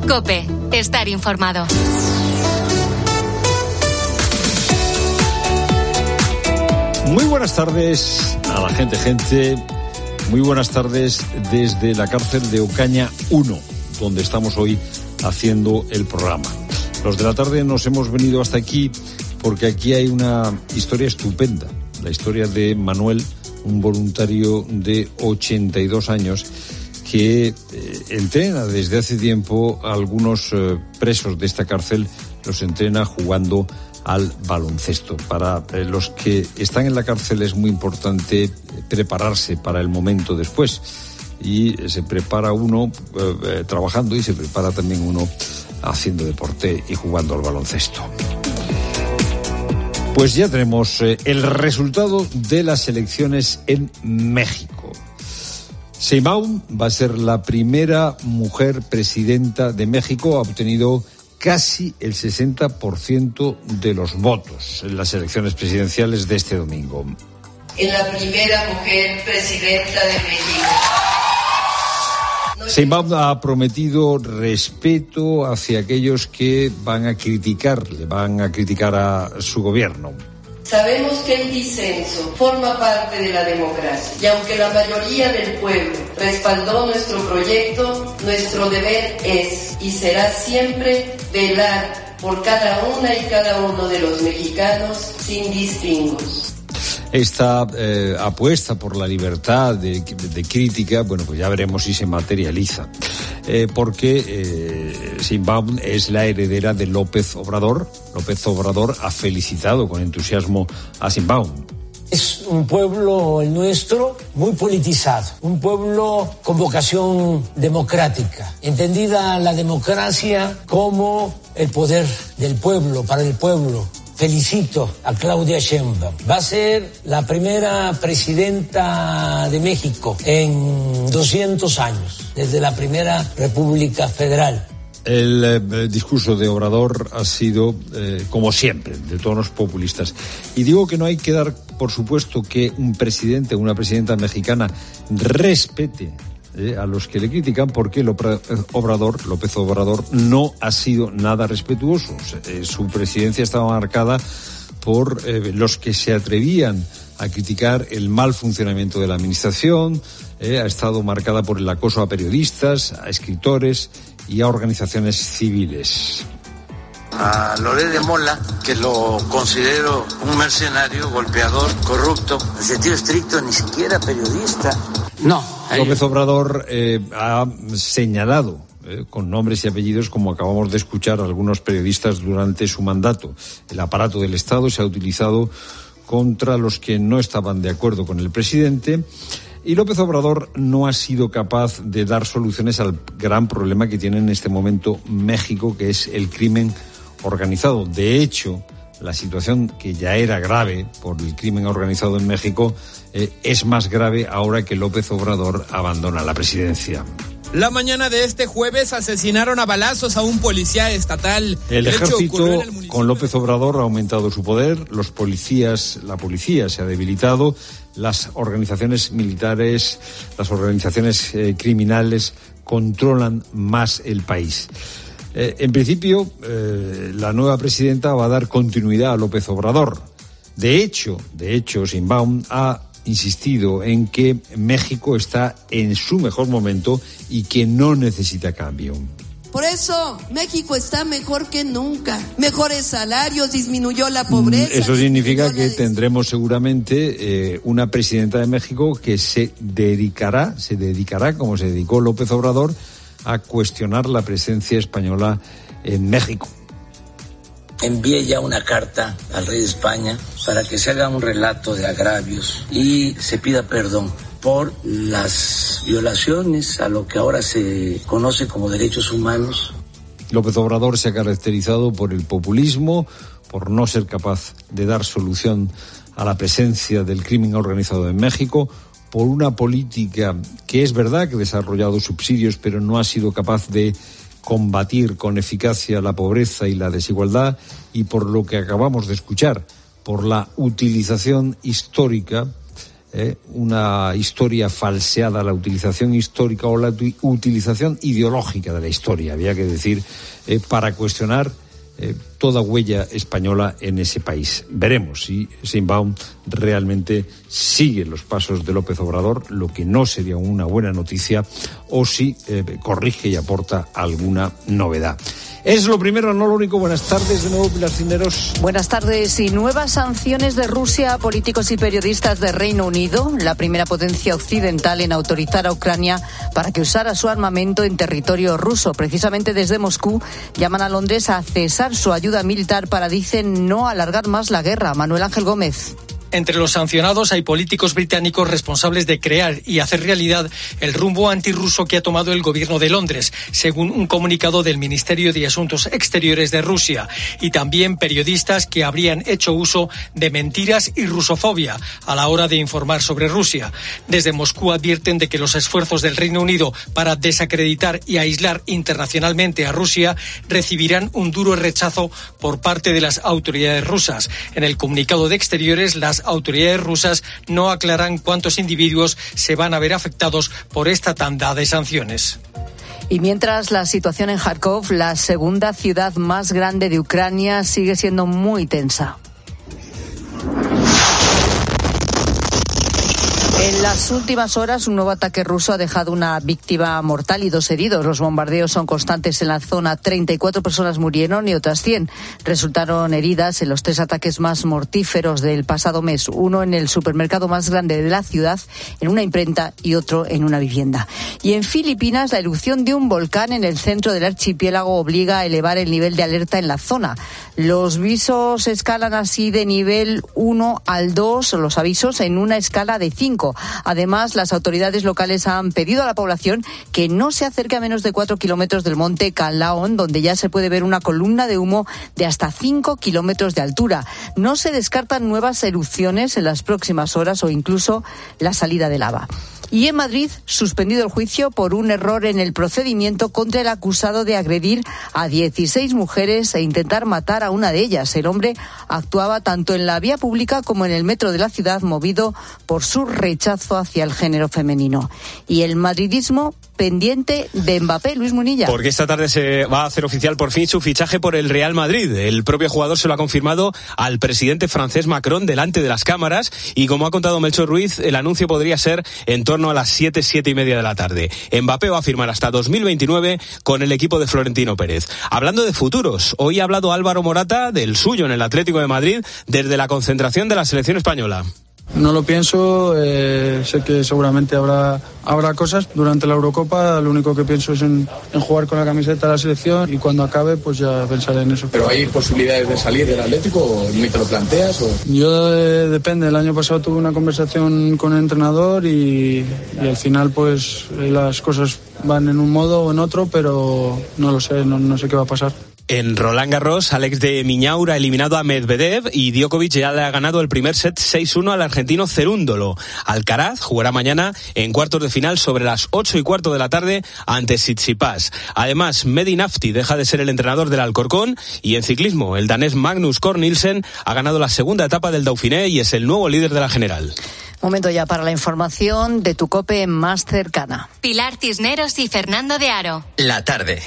COPE. Estar informado. Muy buenas tardes a la gente. Muy buenas tardes desde la cárcel de Ocaña 1, donde estamos hoy haciendo el programa. Los de la tarde nos hemos venido hasta aquí porque aquí hay una historia estupenda. La historia de Manuel, un voluntario de 82 años que entrena desde hace tiempo a algunos presos de esta cárcel, los entrena jugando al baloncesto. Para los que están en la cárcel es muy importante prepararse para el momento después. Y se prepara uno trabajando y se prepara también uno haciendo deporte y jugando al baloncesto. Pues ya tenemos el resultado de las elecciones en México. Sheinbaum va a ser la primera mujer presidenta de México. Ha obtenido casi el 60% de los votos en las elecciones presidenciales de este domingo. En la primera mujer presidenta de México. Sheinbaum ha prometido respeto hacia aquellos que van a criticar a su gobierno. Sabemos que el disenso forma parte de la democracia y aunque la mayoría del pueblo respaldó nuestro proyecto, nuestro deber es y será siempre velar por cada una y cada uno de los mexicanos sin distingos. Esta apuesta por la libertad de crítica, bueno, pues ya veremos si se materializa. Porque Sheinbaum es la heredera de López Obrador. López Obrador ha felicitado con entusiasmo a Sheinbaum. Es un pueblo, el nuestro, muy politizado, un pueblo con vocación democrática, entendida la democracia como el poder del pueblo, para el pueblo. Felicito a Claudia Sheinbaum. Va a ser la primera presidenta de México en 200 años, desde la primera República Federal. El discurso de Obrador ha sido, como siempre, de tonos populistas. Y digo que no hay que dar, por supuesto, que un presidente o una presidenta mexicana respete a los que le critican, porque López Obrador no ha sido nada respetuoso. Su presidencia estaba marcada por los que se atrevían a criticar el mal funcionamiento de la administración, ha estado marcada por el acoso a periodistas, a escritores y a organizaciones civiles. A Loret de Mola, que lo considero un mercenario, golpeador, corrupto, en sentido estricto, ni siquiera periodista. No. López Obrador ha señalado con nombres y apellidos, como acabamos de escuchar, a algunos periodistas durante su mandato. El aparato del Estado se ha utilizado contra los que no estaban de acuerdo con el presidente. Y López Obrador no ha sido capaz de dar soluciones al gran problema que tiene en este momento México, que es el crimen organizado. De hecho, la situación, que ya era grave por el crimen organizado en México, es más grave ahora que López Obrador abandona la presidencia. La mañana de este jueves asesinaron a balazos a un policía estatal. El ejército, con López Obrador, ha aumentado su poder. La policía se ha debilitado. Las organizaciones militares, las organizaciones criminales controlan más el país. En principio, la nueva presidenta va a dar continuidad a López Obrador. De hecho, Sheinbaum ha insistido en que México está en su mejor momento y que no necesita cambio. Por eso México está mejor que nunca. Mejores salarios, disminuyó la pobreza. Eso significa que tendremos seguramente una presidenta de México que se dedicará, como se dedicó López Obrador, a cuestionar la presencia española en México. Envié ya una carta al rey de España para que se haga un relato de agravios y se pida perdón por las violaciones a lo que ahora se conoce como derechos humanos. López Obrador se ha caracterizado por el populismo, por no ser capaz de dar solución a la presencia del crimen organizado en México, por una política que es verdad que ha desarrollado subsidios, pero no ha sido capaz de combatir con eficacia la pobreza y la desigualdad, y por lo que acabamos de escuchar, por la utilización histórica una historia falseada, la utilización histórica o la utilización ideológica de la historia, había que decir, para cuestionar toda huella española en ese país. Veremos si Sheinbaum realmente sigue los pasos de López Obrador, lo que no sería una buena noticia, o si corrige y aporta alguna novedad. Es lo primero, no lo único. Buenas tardes de nuevo, Pilar Cisneros. Buenas tardes. Y nuevas sanciones de Rusia a políticos y periodistas de Reino Unido, la primera potencia occidental en autorizar a Ucrania para que usara su armamento en territorio ruso. Precisamente desde Moscú llaman a Londres a cesar su ayuda militar para, dicen, no alargar más la guerra. Manuel Ángel Gómez. Entre los sancionados hay políticos británicos responsables de crear y hacer realidad el rumbo antirruso que ha tomado el gobierno de Londres, según un comunicado del Ministerio de Asuntos Exteriores de Rusia, y también periodistas que habrían hecho uso de mentiras y rusofobia a la hora de informar sobre Rusia. Desde Moscú advierten de que los esfuerzos del Reino Unido para desacreditar y aislar internacionalmente a Rusia recibirán un duro rechazo por parte de las autoridades rusas. En el comunicado de Exteriores, las autoridades rusas no aclaran cuántos individuos se van a ver afectados por esta tanda de sanciones. Y mientras, la situación en Kharkov, la segunda ciudad más grande de Ucrania, sigue siendo muy tensa. En las últimas horas, un nuevo ataque ruso ha dejado una víctima mortal y 2 heridos. Los bombardeos son constantes en la zona. 34 personas murieron y otras 100 resultaron heridas en los 3 ataques más mortíferos del pasado mes. Uno en el supermercado más grande de la ciudad, en una imprenta, y otro en una vivienda. Y en Filipinas, la erupción de un volcán en el centro del archipiélago obliga a elevar el nivel de alerta en la zona. Los visos escalan así de nivel 1 al 2, los avisos, en una escala de 5. Además, las autoridades locales han pedido a la población que no se acerque a menos de 4 kilómetros del monte Canlaon, donde ya se puede ver una columna de humo de hasta 5 kilómetros de altura. No se descartan nuevas erupciones en las próximas horas o incluso la salida de lava. Y en Madrid, suspendido el juicio por un error en el procedimiento contra el acusado de agredir a 16 mujeres e intentar matar a una de ellas. El hombre actuaba tanto en la vía pública como en el metro de la ciudad, movido por su rechazo hacia el género femenino. Y el madridismo pendiente de Mbappé, Luis Munilla. Porque esta tarde se va a hacer oficial por fin su fichaje por el Real Madrid. El propio jugador se lo ha confirmado al presidente francés Macron delante de las cámaras, y como ha contado Melchor Ruiz, el anuncio podría ser en torno a las 7:30 de la tarde. Mbappé va a firmar hasta 2029 con el equipo de Florentino Pérez. Hablando de futuros, hoy ha hablado Álvaro Morata del suyo en el Atlético de Madrid desde la concentración de la selección española. No lo pienso, sé que seguramente habrá cosas durante la Eurocopa. Lo único que pienso es en jugar con la camiseta de la selección, y cuando acabe pues ya pensaré en eso. ¿Pero hay posibilidades de salir del Atlético o ni te lo planteas? Yo depende. El año pasado tuve una conversación con el entrenador y al final pues las cosas van en un modo o en otro, pero no lo sé, no sé qué va a pasar. En Roland Garros, Alex de Miñaur ha eliminado a Medvedev y Djokovic ya le ha ganado el primer set 6-1 al argentino Cerúndolo. Alcaraz jugará mañana en cuartos de final sobre las 8:15 de la tarde ante Tsitsipas. Además, Mehdi Nafti deja de ser el entrenador del Alcorcón, y en ciclismo, el danés Magnus Cort Nielsen ha ganado la segunda etapa del Dauphiné y es el nuevo líder de la general. Momento ya para la información de tu COPE más cercana. Pilar Cisneros y Fernando de Aro. La tarde.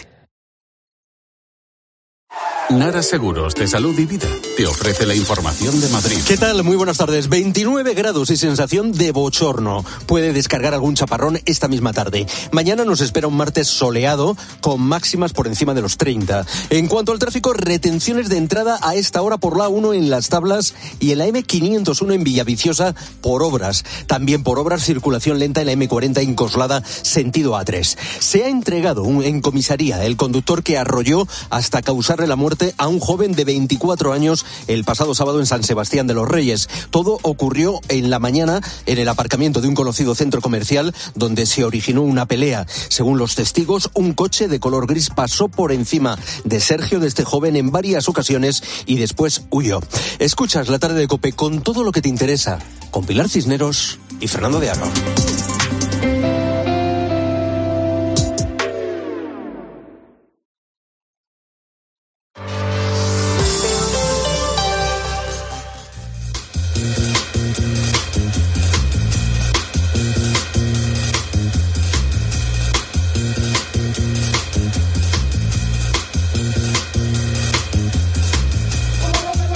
Nara Seguros de Salud y Vida te ofrece la información de Madrid. ¿Qué tal? Muy buenas tardes. 29 grados y sensación de bochorno. Puede descargar algún chaparrón esta misma tarde. Mañana nos espera un martes soleado con máximas por encima de los 30. En cuanto al tráfico, retenciones de entrada a esta hora por la A1 en Las Tablas y en la M501 en Villaviciosa por obras. También por obras, circulación lenta en la M40 en Coslada, sentido A3. Se ha entregado en comisaría el conductor que arrolló hasta causarle la muerte a un joven de 24 años el pasado sábado en San Sebastián de los Reyes. Todo ocurrió en la mañana en el aparcamiento de un conocido centro comercial donde se originó una pelea. Según los testigos, un coche de color gris pasó por encima de Sergio, de este joven, en varias ocasiones y después huyó. Escuchas La Tarde de COPE con todo lo que te interesa, con Pilar Cisneros y Fernando de Aro.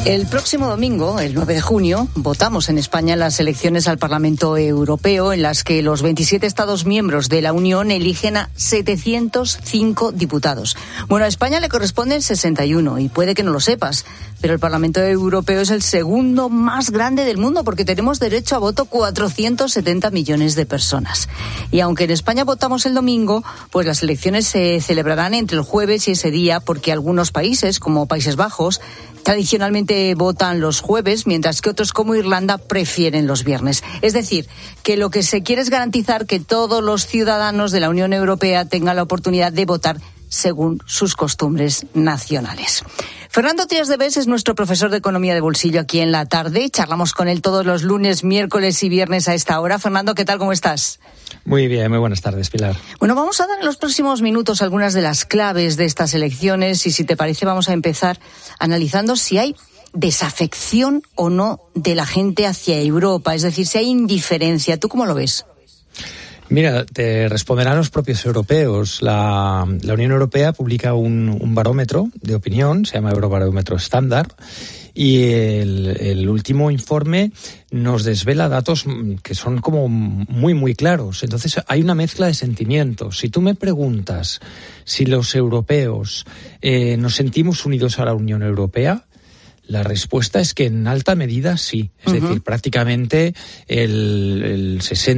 El próximo domingo, el 9 de junio, votamos en España las elecciones al Parlamento Europeo, en las que los 27 Estados miembros de la Unión eligen a 705 diputados. Bueno, a España le corresponden 61, y puede que no lo sepas, pero el Parlamento Europeo es el segundo más grande del mundo, porque tenemos derecho a voto 470 millones de personas. Y aunque en España votamos el domingo, pues las elecciones se celebrarán entre el jueves y ese día, porque algunos países, como Países Bajos, tradicionalmente votan los jueves, mientras que otros, como Irlanda, prefieren los viernes. Es decir, que lo que se quiere es garantizar que todos los ciudadanos de la Unión Europea tengan la oportunidad de votar según sus costumbres nacionales. Fernando Trías de Bes es nuestro profesor de Economía de Bolsillo aquí en La Tarde. Charlamos con él todos los lunes, miércoles y viernes a esta hora. Fernando, ¿qué tal? ¿Cómo estás? Muy bien, muy buenas tardes, Pilar. Bueno, vamos a dar en los próximos minutos algunas de las claves de estas elecciones y, si te parece, vamos a empezar analizando si hay desafección o no de la gente hacia Europa, es decir, si hay indiferencia. ¿Tú cómo lo ves? Mira, te responderán los propios europeos. La Unión Europea publica un barómetro de opinión, se llama Eurobarómetro Estándar, y el último informe nos desvela datos que son como muy, muy claros. Entonces hay una mezcla de sentimientos. Si tú me preguntas si los europeos nos sentimos unidos a la Unión Europea, la respuesta es que en alta medida sí. Es decir, prácticamente el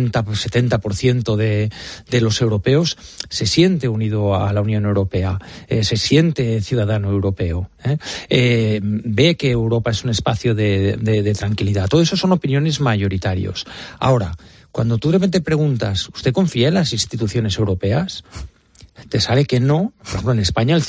60-70% de los europeos se siente unido a la Unión Europea, se siente ciudadano europeo, ve que Europa es un espacio de tranquilidad. Todo eso son opiniones mayoritarios. Ahora, cuando tú de repente preguntas, ¿usted confía en las instituciones europeas?, te sale que no. Por ejemplo, en España el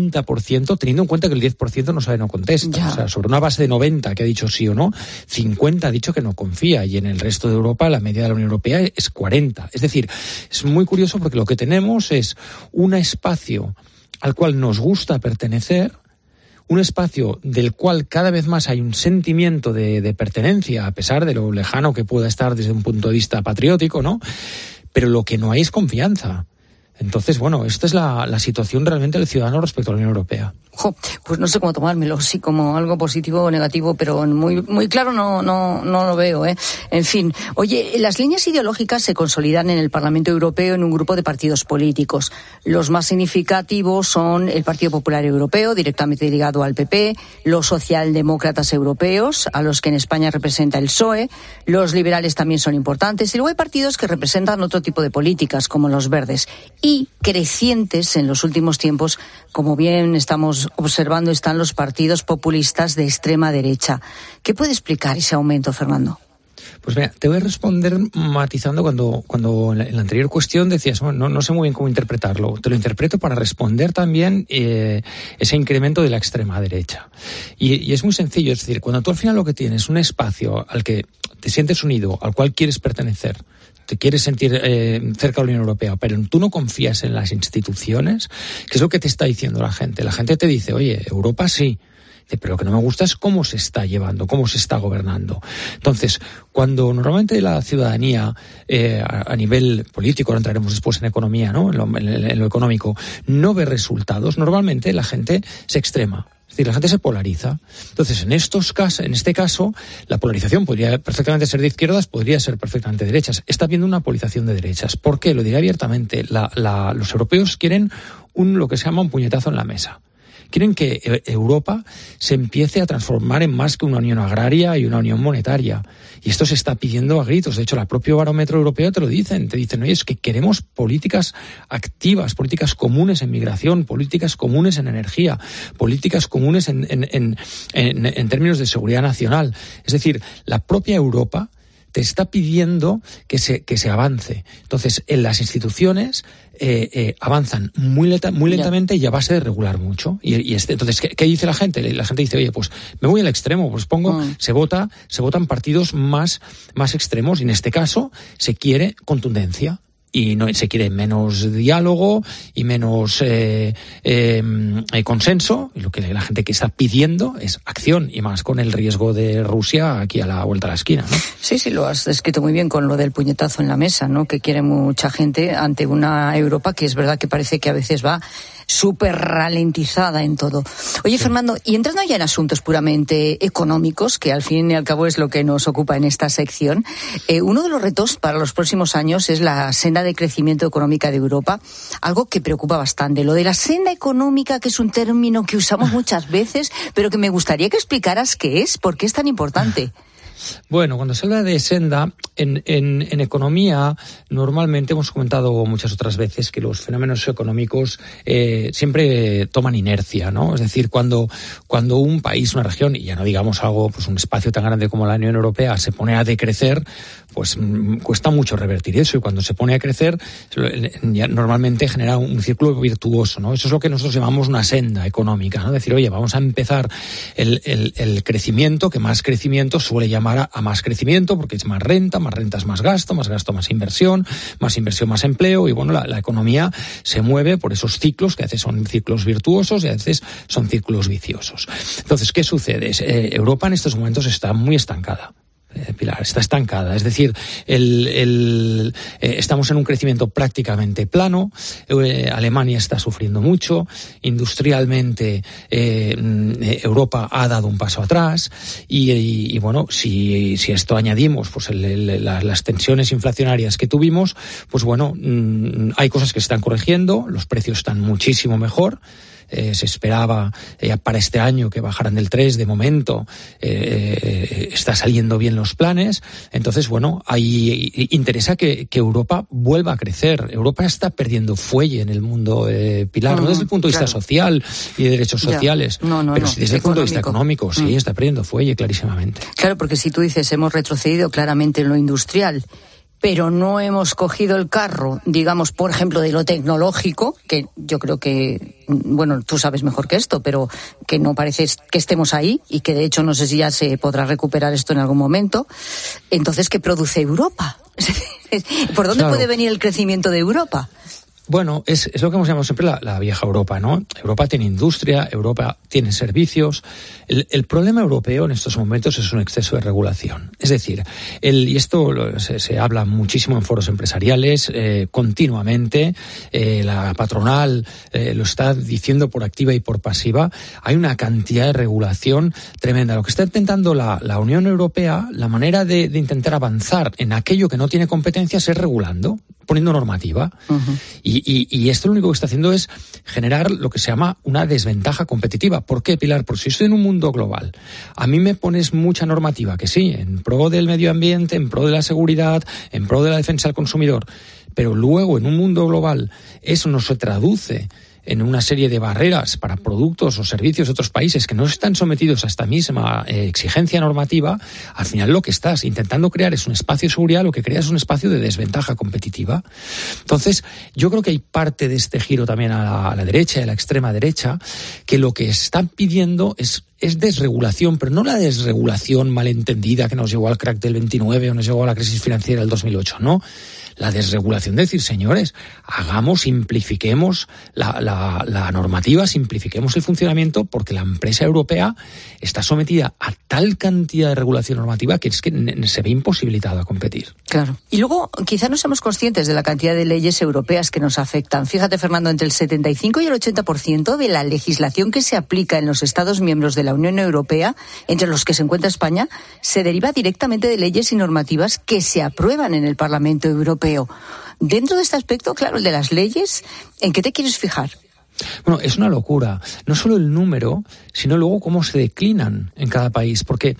50%, teniendo en cuenta que el 10% no sabe, no contesta. Ya. O sea, sobre una base de 90 que ha dicho sí o no, 50 ha dicho que no confía, y en el resto de Europa la media de la Unión Europea es 40. Es decir, es muy curioso porque lo que tenemos es un espacio al cual nos gusta pertenecer, un espacio del cual cada vez más hay un sentimiento de pertenencia, a pesar de lo lejano que pueda estar desde un punto de vista patriótico, ¿no? Pero lo que no hay es confianza. Entonces, bueno, esta es la situación realmente del ciudadano respecto a la Unión Europea. Pues no sé cómo tomármelo, sí, como algo positivo o negativo, pero muy, muy claro no lo veo, ¿eh? En fin, oye, las líneas ideológicas se consolidan en el Parlamento Europeo en un grupo de partidos políticos. Los más significativos son el Partido Popular Europeo, directamente ligado al PP, los socialdemócratas europeos, a los que en España representa el PSOE, los liberales también son importantes, y luego hay partidos que representan otro tipo de políticas, como los verdes, y crecientes en los últimos tiempos, como bien estamos observando, están los partidos populistas de extrema derecha. ¿Qué puede explicar ese aumento, Fernando? Pues mira, te voy a responder matizando cuando en la anterior cuestión decías, bueno, no sé muy bien cómo interpretarlo. Te lo interpreto para responder también ese incremento de la extrema derecha. Y es muy sencillo, es decir, cuando tú al final lo que tienes es un espacio al que te sientes unido, al cual quieres pertenecer, te quieres sentir cerca de la Unión Europea, pero tú no confías en las instituciones, ¿qué es lo que te está diciendo la gente? La gente te dice, oye, Europa sí, pero lo que no me gusta es cómo se está llevando, cómo se está gobernando. Entonces, cuando normalmente la ciudadanía, a nivel político, ahora entraremos después en economía, ¿no? En lo económico, no ve resultados, normalmente la gente se extrema. Es decir, la gente se polariza. Entonces, en este caso, la polarización podría perfectamente ser de izquierdas, podría ser perfectamente de derechas. Está habiendo una polarización de derechas. ¿Por qué? Lo diré abiertamente. Los europeos quieren lo que se llama un puñetazo en la mesa. Quieren que Europa se empiece a transformar en más que una unión agraria y una unión monetaria. Y esto se está pidiendo a gritos. De hecho, el propio barómetro europeo te lo dicen. Te dicen, oye, es que queremos políticas activas, políticas comunes en migración, políticas comunes en energía, políticas comunes en términos de seguridad nacional. Es decir, la propia Europa te está pidiendo que se avance. Entonces, en las instituciones avanzan muy lentamente y a base de regular mucho. Entonces, ¿qué dice la gente? La gente dice, oye, pues me voy al extremo, pues se votan partidos más extremos, y en este caso se quiere contundencia. Y no se quiere menos diálogo y menos consenso. Y lo que la gente que está pidiendo es acción, y más con el riesgo de Rusia aquí a la vuelta de la esquina, ¿no? Sí, lo has descrito muy bien con lo del puñetazo en la mesa, ¿no? Que quiere mucha gente ante una Europa que es verdad que parece que a veces va súper ralentizada en todo. Oye, Fernando, y entrando ya en asuntos puramente económicos, que al fin y al cabo es lo que nos ocupa en esta sección, uno de los retos para los próximos años es la senda de crecimiento económica de Europa, algo que preocupa bastante. Lo de la senda económica, que es un término que usamos muchas veces, pero que me gustaría que explicaras qué es, por qué es tan importante. Bueno, cuando se habla de senda, en economía, normalmente hemos comentado muchas otras veces que los fenómenos económicos siempre toman inercia, ¿no? Es decir, cuando un país, una región, y ya no digamos algo, pues un espacio tan grande como la Unión Europea, se pone a decrecer, pues cuesta mucho revertir eso, y cuando se pone a crecer, ya normalmente genera un círculo virtuoso, ¿no? Eso es lo que nosotros llamamos una senda económica, ¿no? Decir, oye, vamos a empezar el crecimiento, que más crecimiento suele llamar a más crecimiento, porque es más renta es más gasto más inversión más empleo, y bueno, la economía se mueve por esos ciclos, que a veces son ciclos virtuosos y a veces son ciclos viciosos. Entonces, ¿qué sucede? Europa en estos momentos está muy estancada. Pilar, está estancada, es decir, estamos en un crecimiento prácticamente plano. Alemania está sufriendo mucho, industrialmente Europa ha dado un paso atrás, y bueno, si esto añadimos pues las tensiones inflacionarias que tuvimos, pues bueno, hay cosas que se están corrigiendo, los precios están muchísimo mejor. Se esperaba para este año que bajaran del 3, de momento está saliendo bien los planes. Entonces, bueno, ahí interesa que Europa vuelva a crecer. Europa está perdiendo fuelle en el mundo, Pilar, no desde el punto de vista social y de derechos sociales, pero sí desde el punto de vista económico, sí, está perdiendo fuelle clarísimamente. Claro, porque si tú dices, hemos retrocedido claramente en lo industrial, pero no hemos cogido el carro, digamos, por ejemplo, de lo tecnológico, que yo creo que, bueno, tú sabes mejor que esto, pero que no parece que estemos ahí, y que de hecho no sé si ya se podrá recuperar esto en algún momento. Entonces, ¿qué produce Europa? ¿Por dónde puede venir el crecimiento de Europa? Bueno, es lo que hemos llamado siempre la vieja Europa, ¿no? Europa tiene industria, Europa tiene servicios. El problema europeo en estos momentos es un exceso de regulación. Es decir, y esto se habla muchísimo en foros empresariales, continuamente, la patronal lo está diciendo por activa y por pasiva. Hay una cantidad de regulación tremenda. Lo que está intentando la Unión Europea, la manera de intentar avanzar en aquello que no tiene competencias, es regulando, poniendo normativa. Uh-huh. Y esto lo único que está haciendo es generar lo que se llama una desventaja competitiva. ¿Por qué, Pilar? Porque si estoy en un mundo global, a mí me pones mucha normativa, que sí, en pro del medio ambiente, en pro de la seguridad, en pro de la defensa del consumidor, pero luego en un mundo global eso no se traduce en una serie de barreras para productos o servicios de otros países que no están sometidos a esta misma exigencia normativa. Al final lo que estás intentando crear es un espacio de seguridad, lo que creas es un espacio de desventaja competitiva. Entonces, yo creo que hay parte de este giro también a la derecha, a la extrema derecha, que lo que están pidiendo es desregulación, pero no la desregulación malentendida que nos llevó al crack del 29 o nos llevó a la crisis financiera del 2008, no. La desregulación de decir, señores, simplifiquemos la normativa, simplifiquemos el funcionamiento, porque la empresa europea está sometida a tal cantidad de regulación normativa que es que se ve imposibilitada a competir. Claro. Y luego, quizá no somos conscientes de la cantidad de leyes europeas que nos afectan. Fíjate, Fernando, entre el 75 y el 80% de la legislación que se aplica en los Estados miembros de la Unión Europea, entre los que se encuentra España, se deriva directamente de leyes y normativas que se aprueban en el Parlamento Europeo. Dentro de este aspecto, claro, el de las leyes, ¿en qué te quieres fijar? Bueno, es una locura. No solo el número, sino luego cómo se declinan en cada país. Porque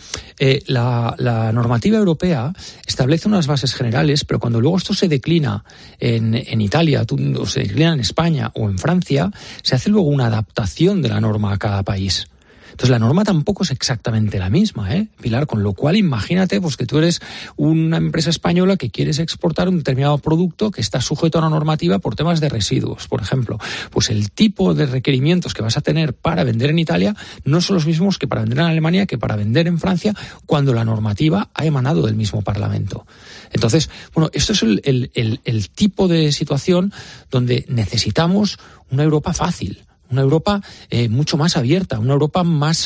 la normativa europea establece unas bases generales, pero cuando luego esto se declina en Italia, o se declina en España o en Francia, se hace luego una adaptación de la norma a cada país. Entonces la norma tampoco es exactamente la misma, Pilar, con lo cual imagínate pues que tú eres una empresa española que quieres exportar un determinado producto que está sujeto a una normativa por temas de residuos, por ejemplo. Pues el tipo de requerimientos que vas a tener para vender en Italia no son los mismos que para vender en Alemania, que para vender en Francia, cuando la normativa ha emanado del mismo Parlamento. Entonces, bueno, esto es el tipo de situación donde necesitamos una Europa fácil. Una Europa mucho más abierta, una Europa más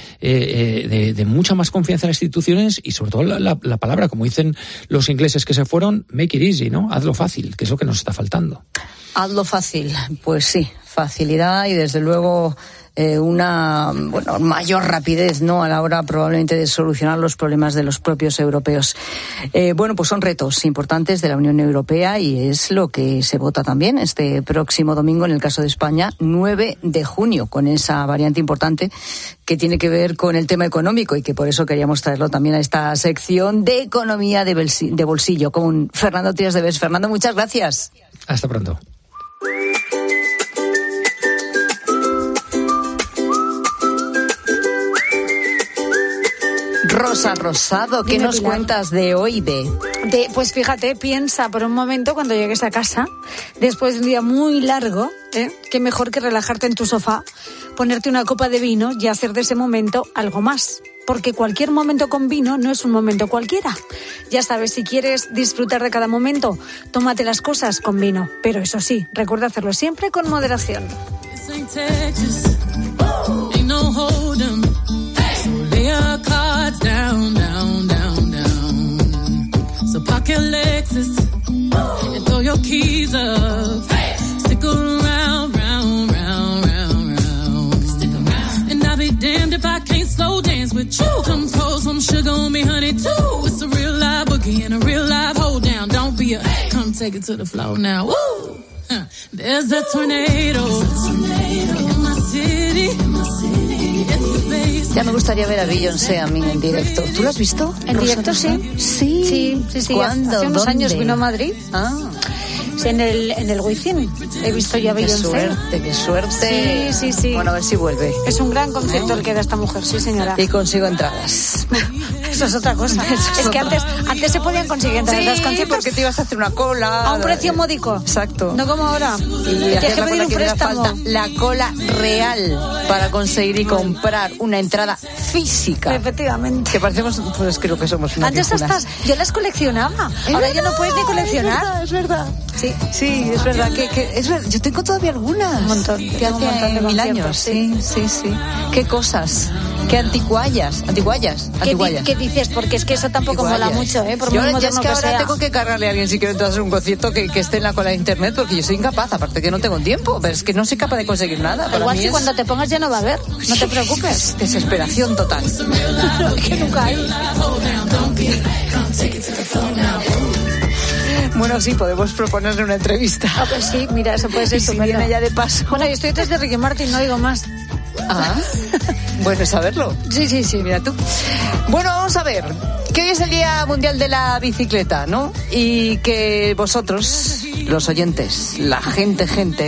de mucha más confianza en las instituciones y sobre todo la palabra, como dicen los ingleses que se fueron, make it easy, ¿no? Hazlo fácil, que es lo que nos está faltando. Hazlo fácil, pues sí. facilidad y desde luego una mayor rapidez, ¿no?, a la hora probablemente de solucionar los problemas de los propios europeos. Pues son retos importantes de la Unión Europea y es lo que se vota también este próximo domingo en el caso de España, 9 de junio, con esa variante importante que tiene que ver con el tema económico y que por eso queríamos traerlo también a esta sección de economía de bolsillo con Fernando Trias de Bes. Fernando, muchas gracias. Hasta pronto. Rosa Rosado, ¿qué nos cuentas de hoy, Pues fíjate, piensa por un momento cuando llegues a casa, después de un día muy largo, qué mejor que relajarte en tu sofá, ponerte una copa de vino y hacer de ese momento algo más. Porque cualquier momento con vino no es un momento cualquiera. Ya sabes, si quieres disfrutar de cada momento, tómate las cosas con vino. Pero eso sí, recuerda hacerlo siempre con moderación. Down, down, down, down. So park your Lexus and throw your keys up. Hey. Stick around, round, round, round, round. Stick around. And I'll be damned if I can't slow dance with you. Come pour some sugar on me, honey, too. It's a real live boogie and a real live hold down. Don't be come take it to the floor now. Woo! There's a tornado in my city. Ya me gustaría ver a Beyoncé a mí en directo. ¿Tú lo has visto? ¿En directo, sí? Sí. ¿Cuándo? Hace unos años vino a Madrid. Sí, en el Wizzing he visto ya a Beyoncé. Qué suerte. Sí. Bueno, a ver si vuelve. Es un gran concierto el que da esta mujer, sí, señora. Y consigo entradas. Eso es otra cosa. Es que antes se podían conseguir entradas. Los conciertos porque te ibas a hacer una cola. A un precio módico. Exacto. No como ahora. Y hay que pedir un préstamo. Falta la cola real para conseguir y comprar una entrada física. Efectivamente. Que parecemos, pues creo que somos unas antes viejunas. Yo las coleccionaba. Ahora ya no puedes ni coleccionar. Es verdad. Sí, es verdad que es verdad. Yo tengo todavía algunas. Un montón. Que hace 1000 años. Sí. Qué cosas. Qué antiguallas. ¿Qué dices? Porque es que eso tampoco mola mucho, Por muy moderno es que ahora sea. tengo que cargarle a alguien si quiero entrar a hacer un concierto que esté en la cola de internet, porque yo soy incapaz, aparte que no tengo tiempo, pero es que no soy capaz de conseguir nada. Igual si cuando te pongas ya no va a haber, no te preocupes. Desesperación total. Que nunca hay. Bueno, sí, podemos proponerle una entrevista. Pues sí, mira, eso puede ser si viene ya de paso. Bueno, yo estoy desde Ricky Martin, no digo más. Bueno, saberlo. Sí, mira tú. Bueno, vamos a ver, que hoy es el Día Mundial de la Bicicleta, ¿no? Y que vosotros, los oyentes, la gente,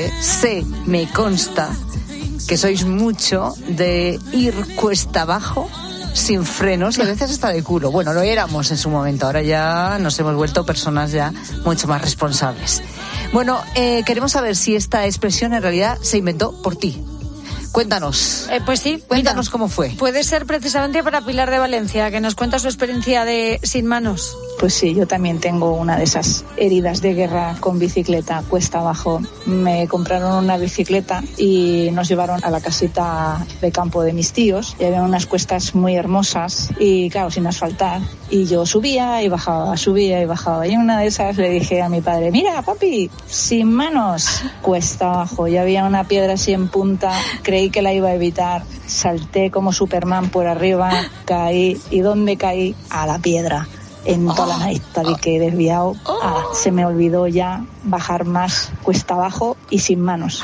me consta que sois mucho de ir cuesta abajo sin frenos y a veces hasta de culo. Bueno, lo éramos en su momento, ahora ya nos hemos vuelto personas ya mucho más responsables. Bueno, queremos saber si esta expresión en realidad se inventó por ti. Cuéntanos. Pues sí. Cuéntanos cómo fue. Puede ser precisamente para Pilar de Valencia, que nos cuenta su experiencia de sin manos. Pues sí, yo también tengo una de esas heridas de guerra con bicicleta, cuesta abajo. Me compraron una bicicleta y nos llevaron a la casita de campo de mis tíos. Y había unas cuestas muy hermosas y, claro, sin asfaltar. Y yo subía y bajaba. Y en una de esas le dije a mi padre, mira, papi, sin manos, cuesta abajo. Y había una piedra así en punta, creí que la iba a evitar. Salté como Superman por arriba, caí. ¿Y dónde caí? A la piedra. En toda la nariz, tabique desviado. Se me olvidó ya bajar más cuesta abajo y sin manos.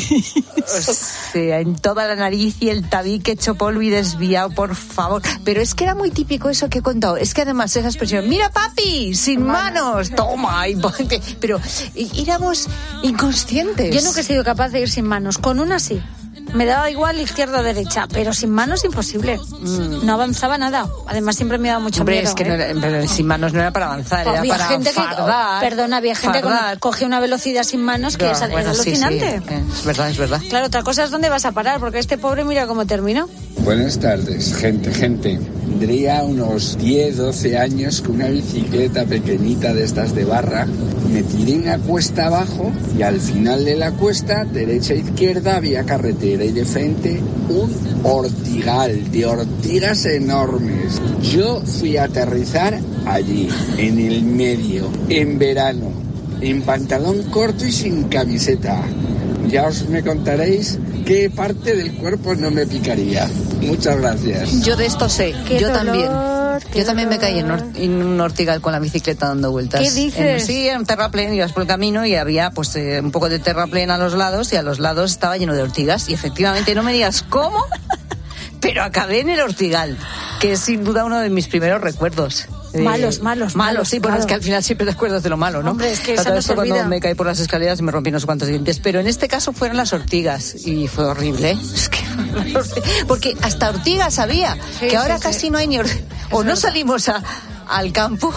O sea, en toda la nariz y el tabique hecho polvo y desviado, por favor. Pero es que era muy típico eso que he contado. Es que además esa expresión, mira papi, sin manos, toma. Pero éramos inconscientes. Yo nunca he sido capaz de ir sin manos, con una sí. Me daba igual izquierda o derecha, pero sin manos imposible. No avanzaba nada. Además siempre me daba mucho miedo. Es que pero sin manos no era para avanzar, era para fardar. Había gente que cogía una velocidad sin manos que era alucinante. Sí. Es verdad. Claro, otra cosa es dónde vas a parar, porque este pobre mira cómo terminó. Buenas tardes, gente. Tendría unos 10, 12 años con una bicicleta pequeñita de estas de barra. Me tiré una cuesta abajo y al final de la cuesta, derecha e izquierda, había carretera y de frente un ortigal de ortigas enormes. Yo fui a aterrizar allí, en el medio, en verano, en pantalón corto y sin camiseta. Ya os me contaréis qué parte del cuerpo no me picaría. Muchas gracias. Yo de esto sé, yo dolor, también. Yo también me caí en un ortigal con la bicicleta dando vueltas. ¿Qué dices? Sí, era un terraplén, ibas por el camino y había pues un poco de terraplén a los lados y a los lados estaba lleno de ortigas y efectivamente no me digas cómo, pero acabé en el ortigal, que es sin duda uno de mis primeros recuerdos. Malos, sí, porque es que al final siempre te acuerdas de lo malo, ¿no? Hombre, es que eso no se olvida. Cuando me caí por las escaleras y me rompí no sé cuántos dientes, pero en este caso fueron las ortigas y fue horrible, ¿eh? Es que porque hasta ortigas había, sí, que ahora sí, casi sí. no hay ni o no salimos al campo,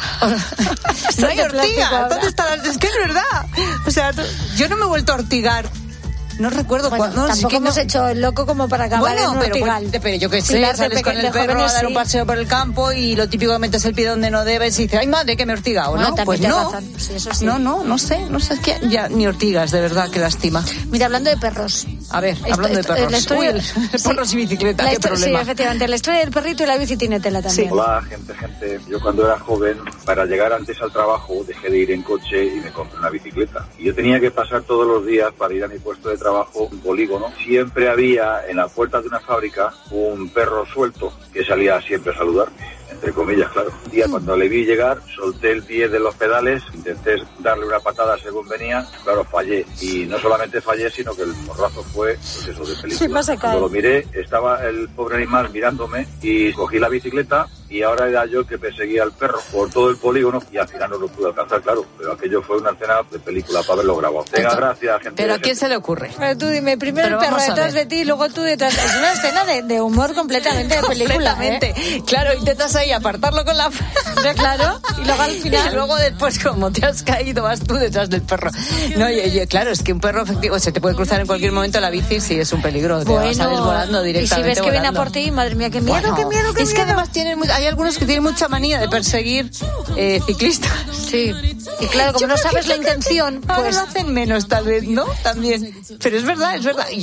no hay ortigas. ¿Dónde están? Es que es verdad. O sea, yo no me he vuelto a ortigar. No recuerdo cuándo. Tampoco hemos hecho el loco como para acabar en un ortigal. Pero yo que sé, sales con el perro a dar un paseo por el campo y lo típico que metes el pie donde no debes y dices, ay madre, que me ortiga, o no, pues no. Sí, eso sí. No sé, es que ya ni ortigas, de verdad, qué lástima. Mira, hablando de perros. A ver, hablando de perros. La historia, perros y bicicleta, qué problema. Sí, efectivamente, la historia del perrito y la bici tiene tela también. Sí. Hola, gente. Yo cuando era joven, para llegar antes al trabajo, dejé de ir en coche y me compré una bicicleta. Y yo tenía que pasar todos los días para ir a mi puesto de trabajo, un polígono. Siempre había en la puerta de una fábrica un perro suelto que salía siempre a saludarme, entre comillas, claro. Un día cuando le vi llegar, solté el pie de los pedales, intenté darle una patada según venía, claro, fallé. Y no solamente fallé, sino que el morrazo fue, pues eso, de película. Cuando lo miré, estaba el pobre animal mirándome y cogí la bicicleta y ahora era yo el que perseguía al perro por todo el polígono y al final no lo pude alcanzar, claro. Pero aquello fue una escena de película para haberlo grabado. Venga, gracias, gente. ¿Pero a quién se le ocurre? Pero tú dime, primero el perro detrás de ti y luego tú detrás. Es una escena de humor completamente de película. Completamente. Claro, intentas ahí apartarlo con la... Claro, y luego al final... Y luego después, como te has caído, vas tú detrás del perro. No, claro, es que un perro efectivo se te puede cruzar en cualquier momento la bici, sí, es un peligro. Te sales volando directamente. Y si ves que viene a por ti, madre mía, qué miedo, qué miedo. Es que además hay algunos que tienen mucha manía de perseguir ciclistas. Sí. Y claro, como no sabes la intención, pues lo hacen menos, tal vez, ¿no? También. Pero es verdad.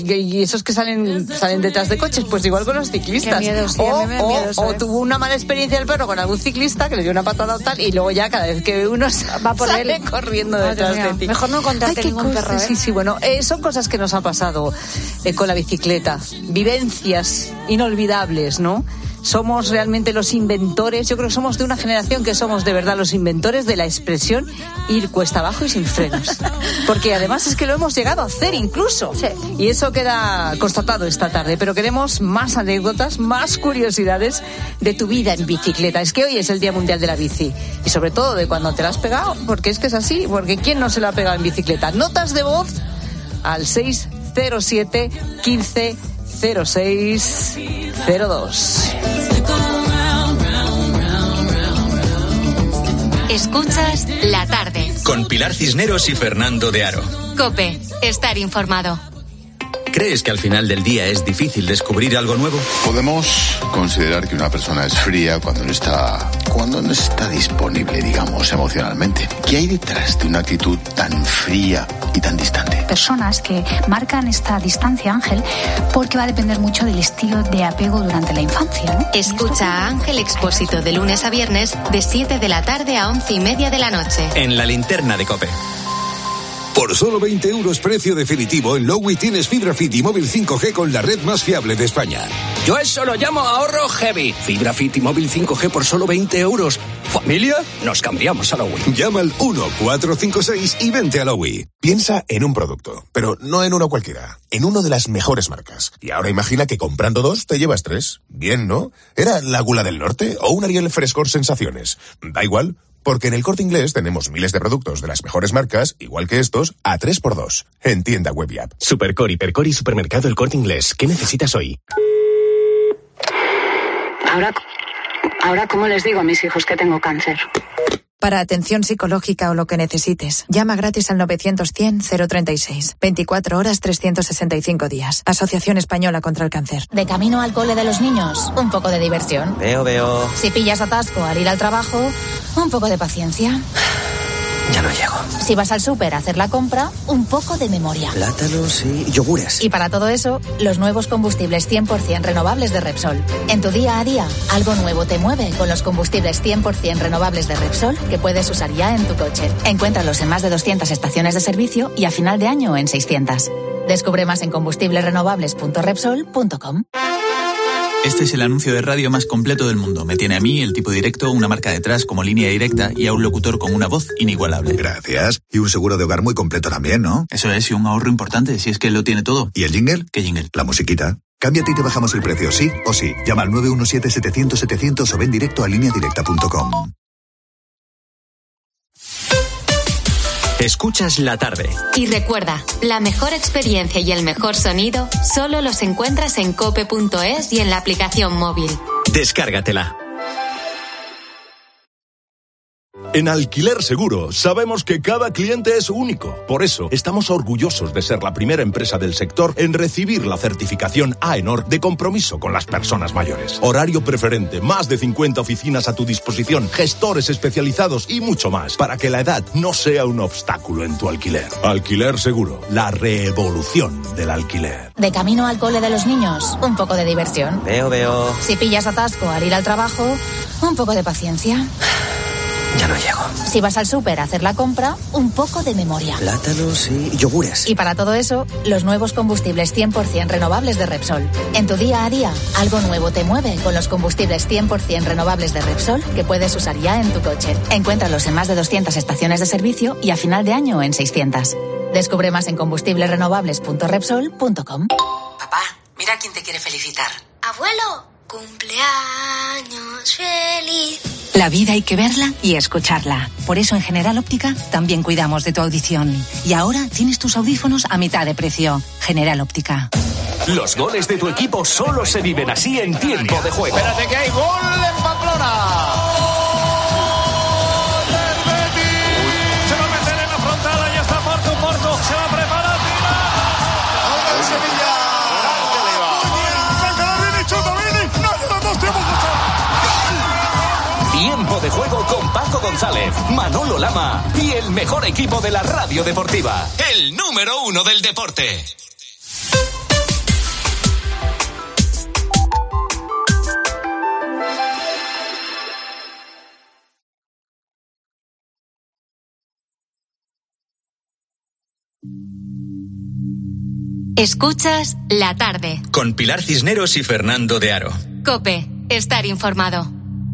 Y esos que salen detrás de coches, pues igual con los ciclistas. Qué miedo, sí, o tuvo una mala experiencia el perro con algún ciclista que le dio una patada o tal, y luego ya cada vez que uno va por él corriendo detrás de ti. Mejor no contarte ningún perro, ¿eh? Sí, bueno, son cosas que nos han pasado con la bicicleta. Vivencias inolvidables, ¿no? Somos realmente los inventores, yo creo que somos de una generación que somos de verdad los inventores de la expresión ir cuesta abajo y sin frenos. Porque además es que lo hemos llegado a hacer incluso. Sí. Y eso queda constatado esta tarde. Pero queremos más anécdotas, más curiosidades de tu vida en bicicleta. Es que hoy es el Día Mundial de la Bici. Y sobre todo de cuando te la has pegado, porque es que es así. Porque ¿quién no se la ha pegado en bicicleta? Notas de voz al 607 15 0602. Escuchas La Tarde con Pilar Cisneros y Fernando de Aro. COPE, estar informado. ¿Crees que al final del día es difícil descubrir algo nuevo? Podemos considerar que una persona es fría cuando no está disponible, digamos, emocionalmente. ¿Qué hay detrás de una actitud tan fría y tan distante? Personas que marcan esta distancia, Ángel, porque va a depender mucho del estilo de apego durante la infancia, ¿no? Escucha a Ángel Expósito de lunes a viernes de 7 de la tarde a 11:30 de la noche. En la linterna de COPE. Por solo 20 euros precio definitivo, en Lowy tienes fibra fit y móvil 5G con la red más fiable de España. Yo a eso lo llamo ahorro heavy. Fibra fit y móvil 5G por solo 20 euros. ¿Familia? Nos cambiamos a Lowy. Llama al 1456 y vente a Lowy. Piensa en un producto, pero no en uno cualquiera, en uno de las mejores marcas. Y ahora imagina que comprando 2 te llevas 3. Bien, ¿no? ¿Era la Gula del Norte o un Ariel Frescor Sensaciones? Da igual. Porque en El Corte Inglés tenemos miles de productos de las mejores marcas, igual que estos, a 3x2. En tienda web y app. Supercor, Hipercor y Supermercado El Corte Inglés. ¿Qué necesitas hoy? Ahora, ¿cómo les digo a mis hijos que tengo cáncer? Para atención psicológica o lo que necesites, llama gratis al 900-100-036. 24 horas, 365 días. Asociación Española contra el Cáncer. De camino al cole de los niños, un poco de diversión. Veo. Si pillas atasco al ir al trabajo, un poco de paciencia. Ya no llego. Si vas al súper a hacer la compra, un poco de memoria. Plátanos y yogures. Y para todo eso, los nuevos combustibles 100% renovables de Repsol. En tu día a día, algo nuevo te mueve con los combustibles 100% renovables de Repsol que puedes usar ya en tu coche. Encuéntralos en más de 200 estaciones de servicio y a final de año en 600. Descubre más en combustiblesrenovables.repsol.com. Este es el anuncio de radio más completo del mundo. Me tiene a mí, el tipo directo, una marca detrás como Línea Directa y a un locutor con una voz inigualable. Gracias. Y un seguro de hogar muy completo también, ¿no? Eso es, y un ahorro importante, si es que lo tiene todo. ¿Y el jingle? ¿Qué jingle? La musiquita. Cámbiate y te bajamos el precio, sí o sí. Llama al 917-700-700 o ven directo a lineadirecta.com. Escuchas la tarde. Y recuerda, la mejor experiencia y el mejor sonido solo los encuentras en cope.es y en la aplicación móvil. Descárgatela. En Alquiler Seguro sabemos que cada cliente es único. Por eso estamos orgullosos de ser la primera empresa del sector en recibir la certificación AENOR de compromiso con las personas mayores. Horario preferente, más de 50 oficinas a tu disposición, gestores especializados y mucho más para que la edad no sea un obstáculo en tu alquiler. Alquiler Seguro, la revolución del alquiler. De camino al cole de los niños, un poco de diversión. Veo. Si pillas atasco al ir al trabajo, un poco de paciencia. Ya no llego. Si vas al súper a hacer la compra, un poco de memoria. Plátanos y yogures. Y para todo eso, los nuevos combustibles 100% renovables de Repsol. En tu día a día, algo nuevo te mueve con los combustibles 100% renovables de Repsol que puedes usar ya en tu coche. Encuéntralos en más de 200 estaciones de servicio y a final de año en 600. Descubre más en combustiblesrenovables.repsol.com. Papá, mira quién te quiere felicitar. Abuelo, cumpleaños feliz. La vida hay que verla y escucharla. Por eso en General Óptica también cuidamos de tu audición. Y ahora tienes tus audífonos a mitad de precio. General Óptica. Los goles de tu equipo solo se viven así en tiempo de juego. Espérate que hay gol en Pamplona. Se va a meter en la frontal, ahí está Porto, se va a preparar, tira. Gol del Sevilla. Tiempo de juego con Paco González, Manolo Lama y el mejor equipo de la radio deportiva. El número 1 del deporte. Escuchas La Tarde. Con Pilar Cisneros y Fernando de Aro. COPE. Estar informado.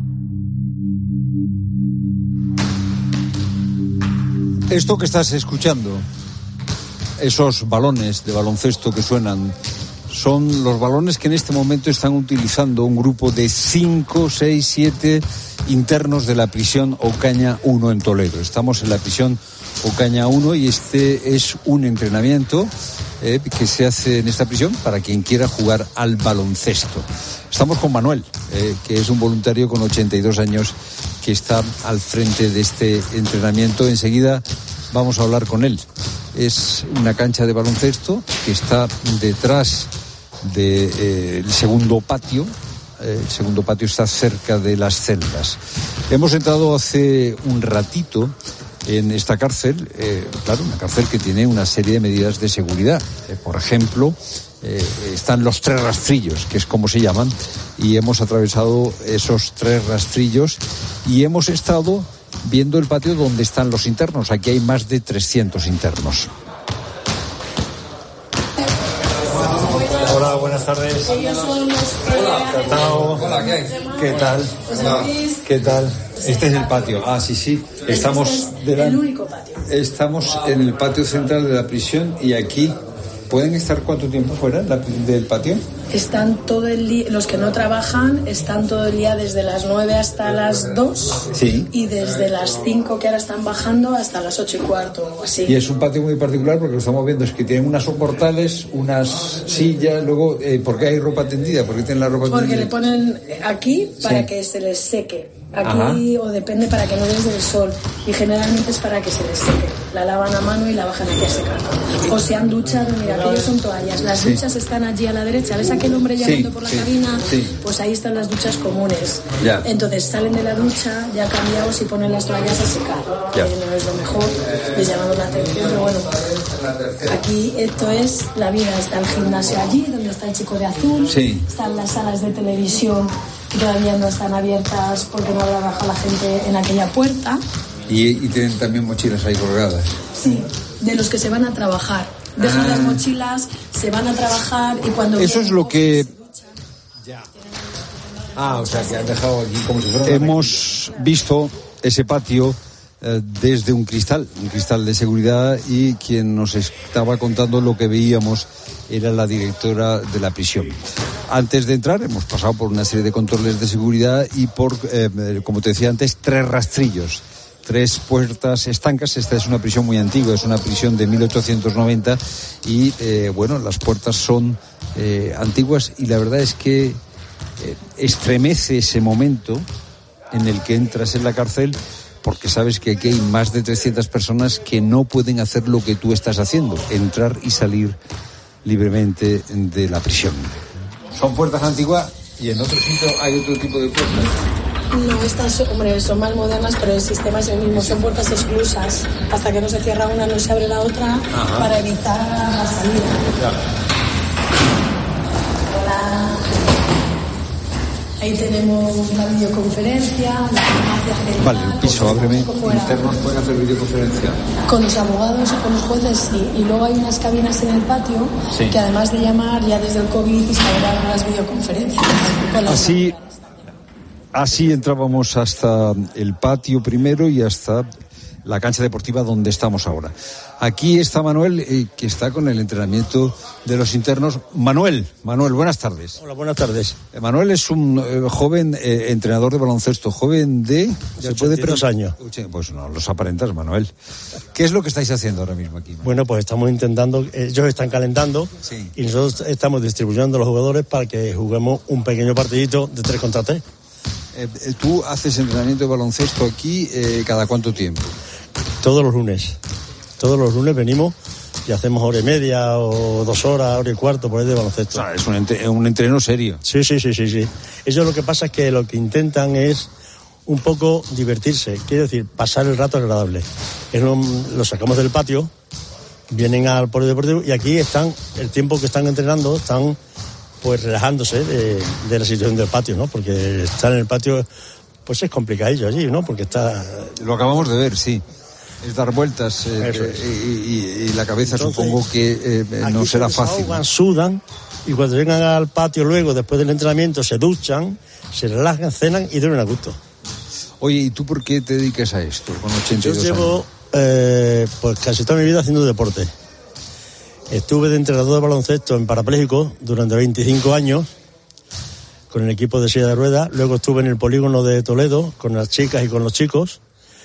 Esto que estás escuchando, esos balones de baloncesto que suenan, son los balones que en este momento están utilizando un grupo de 5, 6, 7 internos de la prisión Ocaña 1 en Toledo. Estamos en la prisión Ocaña 1 y este es un entrenamiento que se hace en esta prisión para quien quiera jugar al baloncesto. Estamos con Manuel, que es un voluntario con 82 años que está al frente de este entrenamiento. Enseguida vamos a hablar con él. Es una cancha de baloncesto que está detrás del segundo patio. El segundo patio está cerca de las celdas. Hemos entrado hace un ratito en esta cárcel, claro, una cárcel que tiene una serie de medidas de seguridad. Por ejemplo, están los 3 rastrillos, que es como se llaman, y hemos atravesado esos 3 rastrillos y hemos estado viendo el patio donde están los internos. Aquí hay más de 300 internos. Hola, buenas tardes. Hola, ¿qué tal? ¿Qué tal? Este es el patio. Ah, sí. Estamos el único patio. Estamos en el patio central de la prisión y aquí ¿pueden estar cuánto tiempo fuera del patio? Están todo el día, los que no trabajan están todo el día desde las 9 hasta las 2. Sí. Y desde las 5 que ahora están bajando hasta las 8:15 o así. Y es un patio muy particular porque lo estamos viendo, es que tienen unas soportales, unas sillas, luego, ¿por qué hay ropa tendida? ¿Por qué tienen la ropa tendida? Porque le ponen aquí para que se les seque. Aquí, o depende, para que no les dé el sol. Y generalmente es para que se les seque. la lavan a mano y la bajan aquí a secar. O se han duchado, mira, aquellos son toallas. Las duchas están allí a la derecha. ¿Ves aquel hombre llamando por la cabina? Pues ahí están las duchas comunes. Entonces salen de la ducha ya cambiados y ponen las toallas a secar. No es lo mejor, les llamamos la atención, pero bueno, aquí esto es la vida. Está el gimnasio allí, donde está el chico de azul, están las salas de televisión que todavía no están abiertas porque no habrá bajado la gente en aquella puerta. Y tienen también mochilas ahí colgadas. Sí, de los que se van a trabajar. Dejan las mochilas, se van a trabajar y cuando... Eso es lo que... o sea, que han dejado aquí como si fuera... Hemos visto ese patio desde un cristal de seguridad, y quien nos estaba contando lo que veíamos era la directora de la prisión. Antes de entrar hemos pasado por una serie de controles de seguridad y por, como te decía antes, 3 rastrillos. 3 puertas estancas. Esta es una prisión muy antigua, es una prisión de 1890 y las puertas son antiguas, y la verdad es que estremece ese momento en el que entras en la cárcel, porque sabes que aquí hay más de 300 personas que no pueden hacer lo que tú estás haciendo, entrar y salir libremente de la prisión. Son puertas antiguas y en otro sitio hay otro tipo de puertas. No, estas son más modernas, pero el sistema es el mismo. Son puertas exclusas. Hasta que no se cierra una, no se abre la otra. Ajá. Para evitar la salida. Claro. Hola. Ahí tenemos la videoconferencia, la farmacia general. Vale, el piso, ábreme. ¿Internos pueden hacer videoconferencia? Con los abogados y con los jueces, sí. Y luego hay unas cabinas en el patio que, además de llamar ya desde el COVID, instauraron las videoconferencias. Con las Así entrábamos hasta el patio primero y hasta la cancha deportiva donde estamos ahora. Aquí está Manuel, que está con el entrenamiento de los internos. Manuel, buenas tardes. Hola, buenas tardes. Manuel es un joven entrenador de baloncesto, joven de 82 años. Pues no, los aparentas, Manuel. ¿Qué es lo que estáis haciendo ahora mismo aquí, Manuel? Bueno, pues estamos intentando, ellos están calentando y nosotros estamos distribuyendo a los jugadores para que juguemos un pequeño partidito de 3 contra 3. ¿Tú haces entrenamiento de baloncesto aquí cada cuánto tiempo? Todos los lunes. Todos los lunes venimos y hacemos hora y media o 2 horas, hora y cuarto por ahí de baloncesto. O sea, es un entreno serio. Sí. Ellos lo que pasa es que lo que intentan es un poco divertirse, quiere decir, pasar el rato agradable. Lo sacamos del patio, vienen al polideportivo y aquí están, el tiempo que están entrenando, están pues relajándose de la situación del patio, ¿no? Porque estar en el patio pues es complicadillo allí, ¿no? Porque está... Lo acabamos de ver, sí. Es dar vueltas y la cabeza. Entonces, supongo que no será fácil. Sudan, y cuando llegan al patio luego, después del entrenamiento, se duchan, se relajan, cenan y duermen a gusto. Oye, ¿y tú por qué te dedicas a esto con 82 años? Yo llevo pues casi toda mi vida haciendo deporte. Estuve de entrenador de baloncesto en parapléjico durante 25 años con el equipo de silla de ruedas. Luego estuve en el polígono de Toledo con las chicas y con los chicos.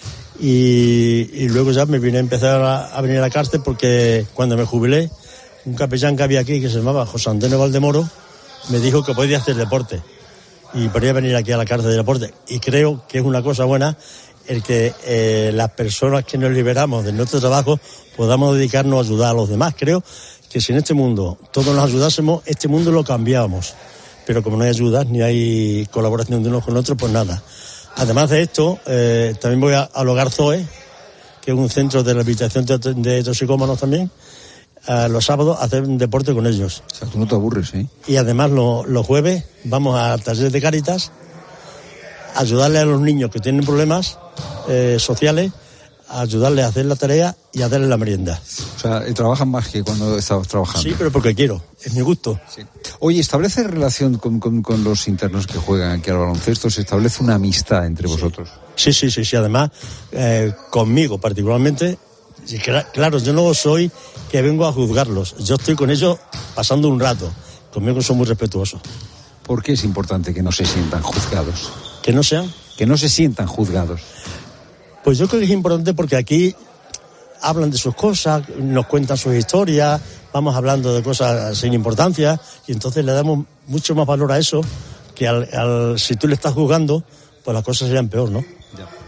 Y luego ya me vine a empezar a venir a la cárcel porque cuando me jubilé, un capellán que había aquí que se llamaba José Antonio Valdemoro me dijo que podía hacer deporte y podía venir aquí a la cárcel de deporte. Y creo que es una cosa buena el que las personas que nos liberamos de nuestro trabajo podamos dedicarnos a ayudar a los demás. Creo que si en este mundo todos nos ayudásemos, este mundo lo cambiábamos. Pero como no hay ayudas ni hay colaboración de unos con otros, pues nada. Además de esto, también voy al Hogar Zoe, que es un centro de rehabilitación de toxicómanos también, los sábados a hacer un deporte con ellos. O sea, tú no te aburres, ¿eh? Y además los jueves vamos a talleres de Cáritas, a ayudarle a los niños que tienen problemas sociales, a ayudarles a hacer la tarea y a darles la merienda. O sea, trabajan más que cuando estabas trabajando. Sí, pero porque quiero, es mi gusto. Sí. Oye, ¿establece relación con los internos que juegan aquí al baloncesto? ¿Se establece una amistad entre vosotros? Sí. Además, conmigo particularmente, claro, yo no soy que vengo a juzgarlos. Yo estoy con ellos pasando un rato. Conmigo son muy respetuosos. ¿Por qué es importante que no se sientan juzgados? ¿Que no sean? Que no se sientan juzgados. Pues yo creo que es importante porque aquí hablan de sus cosas, nos cuentan sus historias, vamos hablando de cosas sin importancia y entonces le damos mucho más valor a eso que si tú le estás juzgando, pues las cosas serían peor, ¿no? Ya.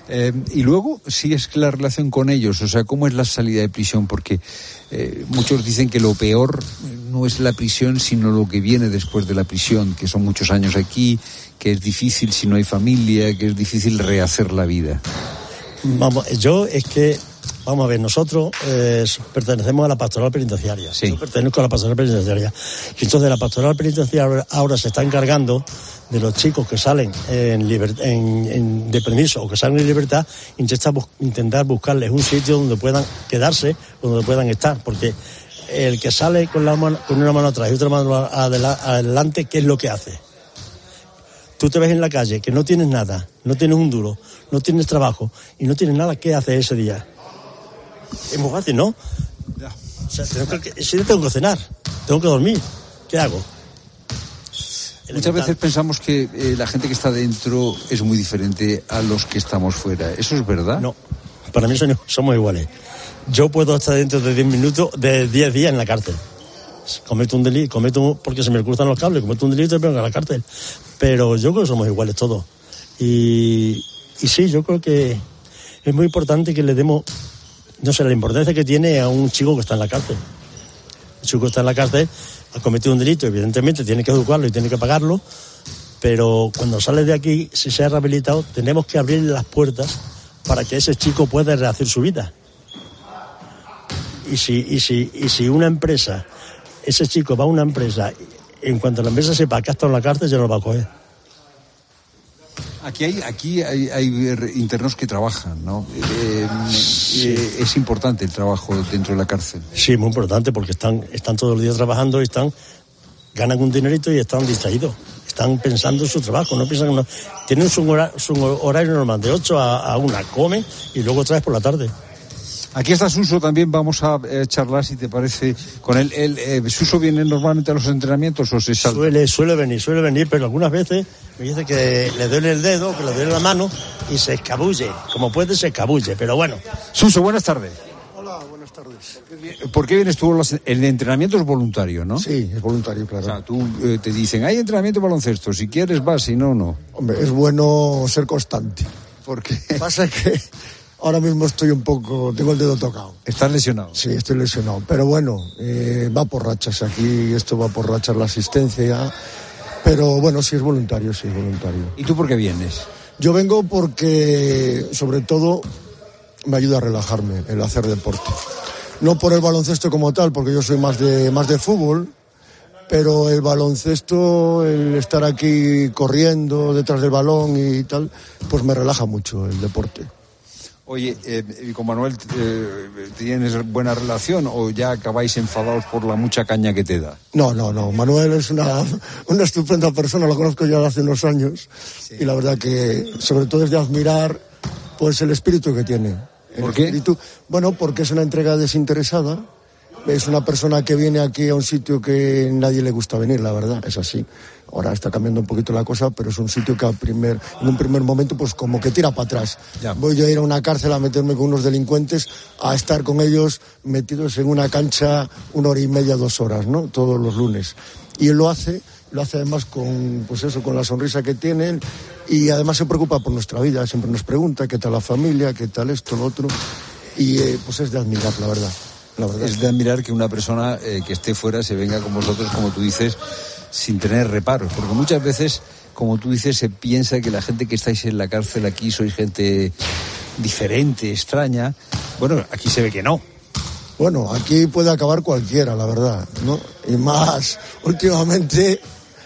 Y luego, sí es que la relación con ellos, o sea, ¿cómo es la salida de prisión? Porque muchos dicen que lo peor no es la prisión, sino lo que viene después de la prisión, que son muchos años aquí, que es difícil si no hay familia, que es difícil rehacer la vida. Vamos a ver, nosotros pertenecemos a la pastoral penitenciaria. Sí. Yo pertenezco a la pastoral penitenciaria. Y entonces la pastoral penitenciaria ahora se está encargando de los chicos que salen de permiso o que salen en libertad, intentar buscarles un sitio donde puedan quedarse, donde puedan estar, porque el que sale con una mano atrás y otra mano adelante, ¿qué es lo que hace? Tú te ves en la calle que no tienes nada, no tienes un duro, no tienes trabajo y no tienes nada, ¿qué haces ese día? Es muy fácil, ¿no? Ya. O sea, tengo que cenar, tengo que dormir, ¿qué hago? Muchas veces pensamos que la gente que está dentro es muy diferente a los que estamos fuera. ¿Eso es verdad? No, para mí somos iguales. Yo puedo estar dentro de 10 días en la cárcel. Cometo un delito, porque se me cruzan los cables, cometo un delito y me vengo a la cárcel. Pero yo creo que somos iguales todos. Y sí, yo creo que es muy importante que le demos, no sé, la importancia que tiene a un chico que está en la cárcel. El chico que está en la cárcel ha cometido un delito, evidentemente tiene que educarlo y tiene que pagarlo, pero cuando sale de aquí, si se ha rehabilitado, tenemos que abrirle las puertas para que ese chico pueda rehacer su vida. Y si una empresa, ese chico va a una empresa, en cuanto la empresa sepa que ha estado en la cárcel, ya no lo va a coger. Aquí hay internos que trabajan, ¿no? Sí. Es importante el trabajo dentro de la cárcel. Sí, muy importante, porque están todos los días trabajando y ganan un dinerito y están distraídos. Están pensando en su trabajo, no piensan en tienen su horario normal, de 8 a 1, comen y luego otra vez por la tarde. Aquí está Suso, también vamos a charlar, si te parece, con él. ¿Suso viene normalmente a los entrenamientos o se salta? Suele venir, pero algunas veces me dice que le duele el dedo, que le duele la mano y se escabulle. Como puede, se escabulle, pero bueno. Suso, buenas tardes. Hola, buenas tardes. ¿Por qué vienes tú? El entrenamiento es voluntario, ¿no? Sí, es voluntario, claro. O sea, tú te dicen, hay entrenamiento de baloncesto, si quieres vas, si no, no. Hombre, es bueno ser constante. ¿Por qué? Pasa que ahora mismo tengo el dedo tocado. ¿Estás lesionado? Sí, estoy lesionado. Pero bueno, va por rachas aquí, esto va por rachas la asistencia. Pero bueno, sí es voluntario. ¿Y tú por qué vienes? Yo vengo porque, sobre todo, me ayuda a relajarme el hacer deporte. No por el baloncesto como tal, porque yo soy más de fútbol, pero el baloncesto, el estar aquí corriendo detrás del balón y tal, pues me relaja mucho el deporte. Oye, ¿y con Manuel tienes buena relación o ya acabáis enfadados por la mucha caña que te da? No. Manuel es una estupenda persona, lo conozco ya de hace unos años. Sí. Y la verdad que sobre todo es de admirar pues el espíritu que tiene. ¿Por qué? Bueno, porque es una entrega desinteresada. Es una persona que viene aquí a un sitio que nadie le gusta venir, la verdad, es así. Ahora está cambiando un poquito la cosa, pero es un sitio que en un primer momento pues como que tira para atrás. Ya. Voy yo a ir a una cárcel a meterme con unos delincuentes, a estar con ellos metidos en una cancha 1 hora y media, 2 horas, ¿no? Todos los lunes. Y él lo hace además con la sonrisa que tienen, y además se preocupa por nuestra vida, siempre nos pregunta qué tal la familia, qué tal esto, lo otro, y pues es de admirar, la verdad. Es de admirar que una persona que esté fuera se venga con vosotros, como tú dices, sin tener reparos, porque muchas veces, como tú dices, se piensa que la gente que estáis en la cárcel aquí sois gente diferente, extraña. Bueno, aquí se ve que no. Bueno, aquí puede acabar cualquiera, la verdad, ¿no? Y más, últimamente,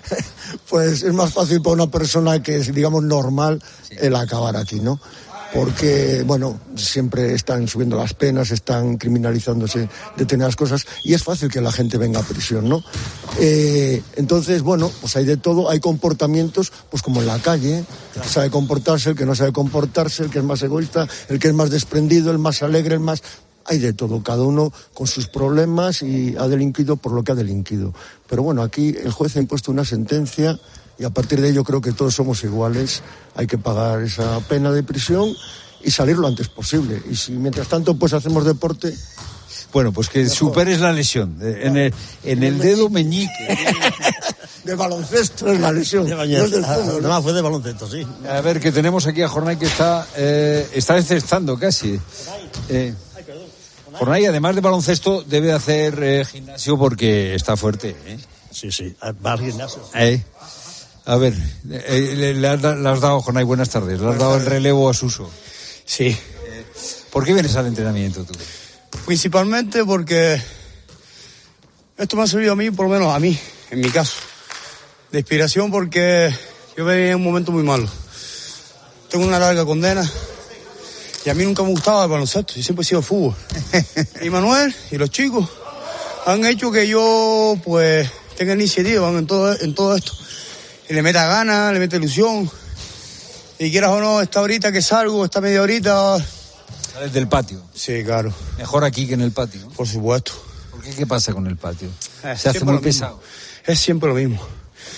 pues es más fácil para una persona que es, digamos, normal, sí, el acabar aquí, ¿no? Porque, bueno, siempre están subiendo las penas, están criminalizándose determinadas cosas y es fácil que la gente venga a prisión, ¿no? Entonces, bueno, pues hay de todo, hay comportamientos, pues como en la calle, el que sabe comportarse, el que no sabe comportarse, el que es más egoísta, el que es más desprendido, el más alegre, el más... Hay de todo, cada uno con sus problemas y ha delinquido por lo que ha delinquido. Pero bueno, aquí el juez ha impuesto una sentencia y a partir de ello creo que todos somos iguales. Hay que pagar esa pena de prisión y salir lo antes posible. Y si mientras tanto pues hacemos deporte... Bueno, pues que superes la lesión en el dedo meñique. De baloncesto es la lesión. No es del fútbol. Nada más fue de baloncesto, sí. A ver, que tenemos aquí a Jornay que está encestando casi. Jornay, además de baloncesto, debe hacer gimnasio porque está fuerte. Sí, va al gimnasio. A ver, le has dado, Jornay, buenas tardes. Le has dado el relevo a Suso. Sí. ¿Por qué vienes al entrenamiento tú? Principalmente porque esto me ha servido a mí, por lo menos a mí, en mi caso, de inspiración, porque yo venía en un momento muy malo. Tengo una larga condena y a mí nunca me gustaba el baloncesto, yo siempre he sido fútbol. Y Manuel y los chicos han hecho que yo pues tenga iniciativa en todo esto. Y le meta ganas, le meta ilusión. Y quieras o no, esta horita que salgo, esta media horita... ¿Sales del patio? Sí, claro. Mejor aquí que en el patio, ¿no? Por supuesto. ¿Por qué? ¿Qué pasa con el patio? Se hace muy pesado. Es siempre lo mismo.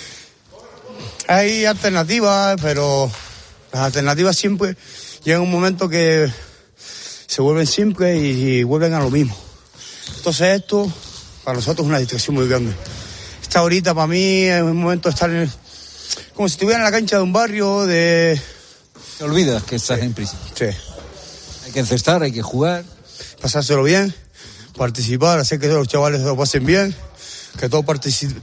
Hay alternativas, pero las alternativas siempre llegan un momento que se vuelven simples y vuelven a lo mismo. Entonces esto, para nosotros, es una distracción muy grande. Esta horita para mí es un momento de estar como si estuviera en la cancha de un barrio de... ¿Te olvidas que estás en prisión? Sí. Hay que encestar, hay que jugar. Pasárselo bien, participar, hacer que los chavales lo pasen bien, que todos participen...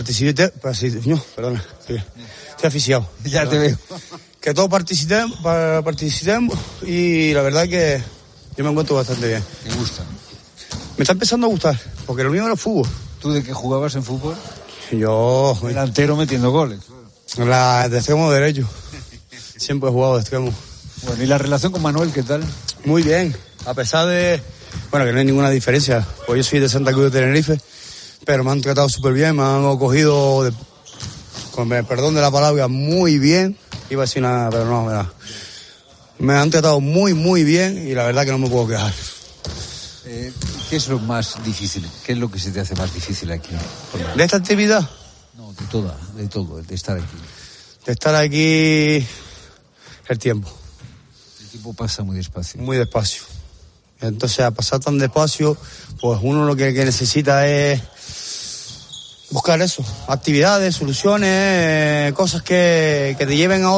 No, perdona, estoy asfixiado. Ya te veo. Que todos participemos y la verdad que yo me encuentro bastante bien. ¿Te gusta? Me está empezando a gustar, porque lo mío era el fútbol. ¿Tú de qué jugabas en fútbol? Yo... Delantero metiendo goles. De extremo derecho. Siempre he jugado de extremo. Bueno, ¿y la relación con Manuel qué tal? Muy bien, a pesar de... Bueno, que no hay ninguna diferencia, pues yo soy de Santa Cruz de Tenerife, pero me han tratado súper bien, me han acogido, con perdón de la palabra, muy bien. Iba a decir nada, pero no, verdad. Me han tratado muy, muy bien y la verdad que no me puedo quejar. ¿Qué es lo más difícil? ¿Qué es lo que se te hace más difícil aquí? ¿De esta actividad? No, de todo, de estar aquí. De estar aquí, el tiempo. El tiempo pasa muy despacio. Muy despacio. Entonces, a pasar tan despacio, pues uno lo que necesita es buscar eso, actividades, soluciones, cosas que te lleven a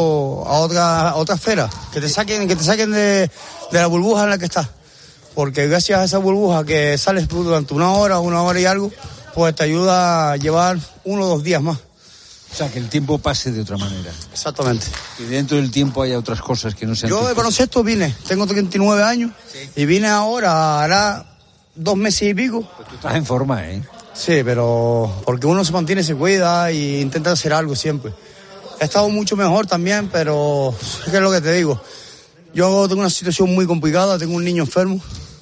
otra esfera, que te saquen de la burbuja en la que estás. Porque gracias a esa burbuja que sales durante una hora y algo, pues te ayuda a llevar 1 o 2 días más. O sea, que el tiempo pase de otra manera. Exactamente. Y dentro del tiempo haya otras cosas que no sean... Yo de baloncesto vine, tengo 39 años, sí. Y vine ahora, hará 2 meses y pico. Pues tú estás en forma, ¿eh? Sí, pero porque uno se mantiene, se cuida y intenta hacer algo siempre. He estado mucho mejor también, pero ¿qué es lo que te digo? Yo tengo una situación muy complicada, tengo un niño enfermo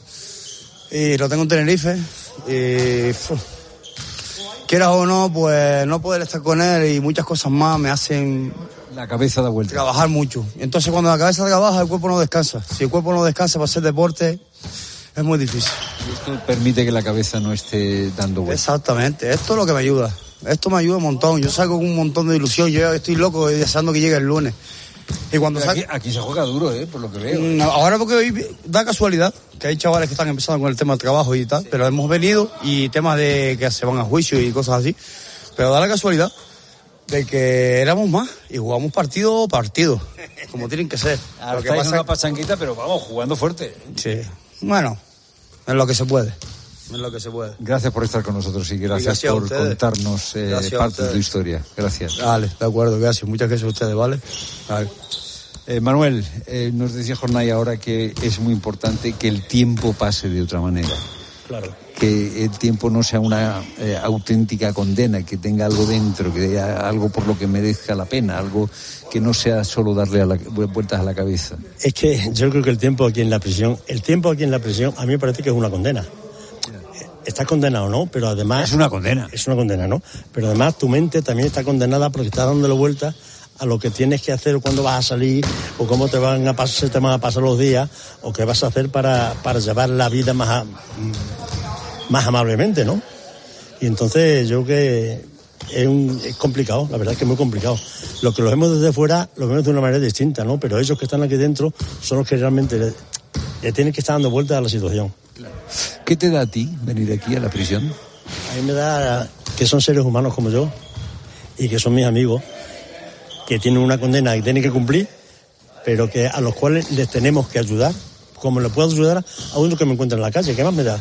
y lo tengo en Tenerife y quieras o no, pues no poder estar con él y muchas cosas más me hacen... La cabeza da vuelta. Trabajar mucho. Entonces cuando la cabeza trabaja, el cuerpo no descansa. Si el cuerpo no descansa para hacer deporte, es muy difícil. Y esto permite que la cabeza no esté dando vueltas. Exactamente, esto es lo que me ayuda. Esto me ayuda un montón. Yo salgo con un montón de ilusión. Yo estoy loco deseando que llegue el lunes. Y cuando aquí se juega duro, por lo que veo. Ahora porque hoy da casualidad que hay chavales que están empezando con el tema del trabajo y tal, pero hemos venido y temas de que se van a juicio y cosas así. Pero da la casualidad de que éramos más y jugamos partido, como tienen que ser. Ahora lo que pasa es una pachanquita, pero vamos, jugando fuerte. Sí, bueno, es lo que se puede. Es lo que se puede. Gracias por estar con nosotros y gracias por contarnos parte de tu historia. Gracias. Vale, de acuerdo, gracias. Muchas gracias a ustedes, ¿vale? Vale. Manuel, nos decía Jornay ahora que es muy importante que el tiempo pase de otra manera. Claro. Que el tiempo no sea una auténtica condena, que tenga algo dentro, que haya algo por lo que merezca la pena, algo que no sea solo darle vueltas a la cabeza. Es que yo creo que el tiempo aquí en la prisión, a mí me parece que es una condena. Estás condenado, ¿no? Pero además... Es una condena. Es una condena, ¿no? Pero además tu mente también está condenada porque estás dándole vueltas a lo que tienes que hacer cuando vas a salir, o cómo se te van a pasar los días, o qué vas a hacer para llevar la vida más amablemente, ¿no? Y entonces yo creo que es complicado, la verdad es que es muy complicado. Lo que lo vemos desde fuera lo vemos de una manera distinta, ¿no? Pero ellos que están aquí dentro son los que realmente le tienen que estar dando vueltas a la situación. ¿Qué te da a ti venir aquí a la prisión? A mí me da que son seres humanos como yo y que son mis amigos, que tienen una condena que tienen que cumplir, pero que a los cuales les tenemos que ayudar, como le puedo ayudar a uno que me encuentra en la calle. ¿Qué más me da?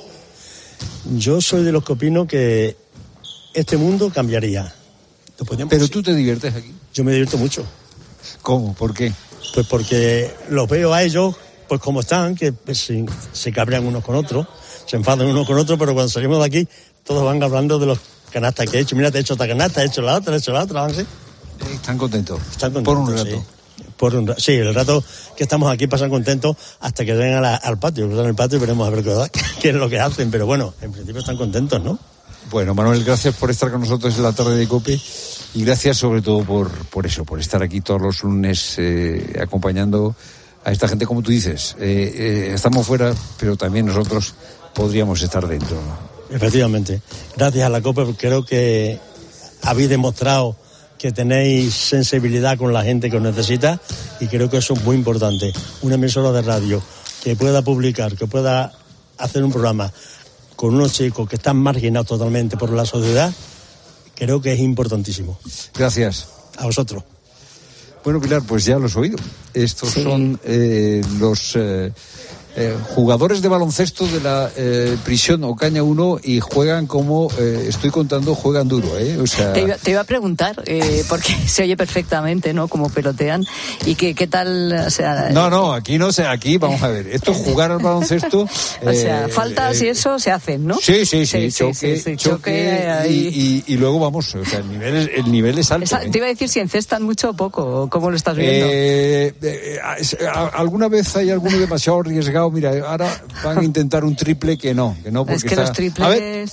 Yo soy de los que opino que este mundo cambiaría. ¿Pero tú te diviertes aquí? Yo me divierto mucho. ¿Cómo? ¿Por qué? Pues porque los veo a ellos, pues como están, que se cabrean unos con otros, se enfadan unos con otros, pero cuando salimos de aquí, todos van hablando de los canastas que he hecho. Mira, te he hecho esta canasta, he hecho la otra, ¿sí? Están contentos. Por un rato. Sí. El rato que estamos aquí pasan contentos hasta que vengan al patio. Cruzan el patio y veremos a ver qué es lo que hacen. Pero bueno, en principio están contentos, ¿no? Bueno, Manuel, gracias por estar con nosotros en la tarde de COPE y gracias sobre todo por estar aquí todos los lunes acompañando a esta gente, como tú dices. Estamos fuera, pero también nosotros podríamos estar dentro. Efectivamente. Gracias a la COPE, creo que habéis demostrado que tenéis sensibilidad con la gente que os necesita y creo que eso es muy importante. Una emisora de radio que pueda publicar, que pueda hacer un programa con unos chicos que están marginados totalmente por la sociedad, creo que es importantísimo. Gracias. A vosotros. Bueno, Pilar, pues ya lo has oído. Estos son los jugadores de baloncesto de la prisión Ocaña 1 y juegan como, estoy contando, juegan duro, o sea... Te iba a preguntar, porque se oye perfectamente, ¿no?, como pelotean, y qué tal, o sea... No, aquí no sé, aquí vamos a ver, esto es jugar al baloncesto... o sea, faltas y eso se hacen, ¿no? Sí, choque y luego vamos, o sea, el nivel es alto. Te iba a decir si encestan mucho o poco, ¿cómo lo estás viendo? Alguna vez hay alguno demasiado arriesgado. Mira, ahora van a intentar un triple que no, porque es que los triples... A ver.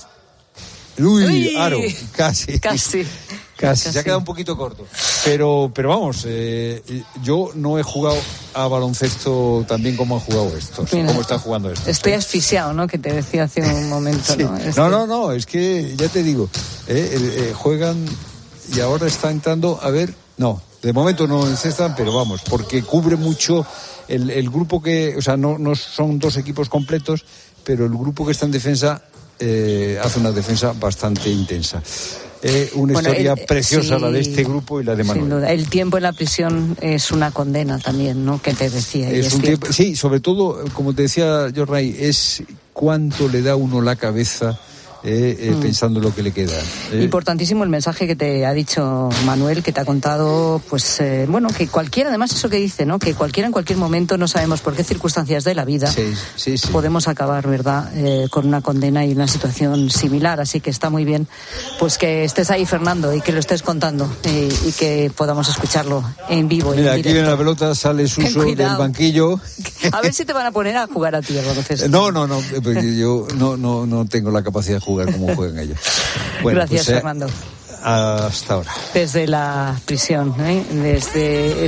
Uy, aro, casi. Se ha quedado un poquito corto. Pero vamos, yo no he jugado a baloncesto tan bien como han jugado estos. Mira, como están jugando estos. Estoy asfixiado, ¿no? Que te decía hace un momento, sí. ¿no? No, es que ya te digo, juegan y ahora está entrando, a ver, no, de momento no encestan, pero vamos, porque cubre mucho el grupo que, o sea, no son dos equipos completos, pero el grupo que está en defensa hace una defensa bastante intensa. Una historia preciosa, la de este grupo y la de Manuel. Sin duda. El tiempo en la prisión es una condena también, ¿no?, que te decía. Es un tiempo, sí, sobre todo, como te decía yo, Ray, es cuánto le da uno la cabeza pensando lo que le queda. Importantísimo el mensaje que te ha dicho Manuel, que te ha contado, pues, que cualquiera, además eso que dice, ¿no?, que cualquiera en cualquier momento, no sabemos por qué circunstancias de la vida, sí. podemos acabar, ¿verdad?, con una condena y una situación similar. Así que está muy bien, pues, que estés ahí, Fernando, y que lo estés contando y que podamos escucharlo en vivo. Mira, aquí viene la pelota, sale Suso del banquillo. A ver si te van a poner a jugar a ti al baloncesto. No, yo no tengo la capacidad de jugar como juegan ellos. Bueno, gracias, pues, Fernando. Hasta ahora. Desde la prisión, desde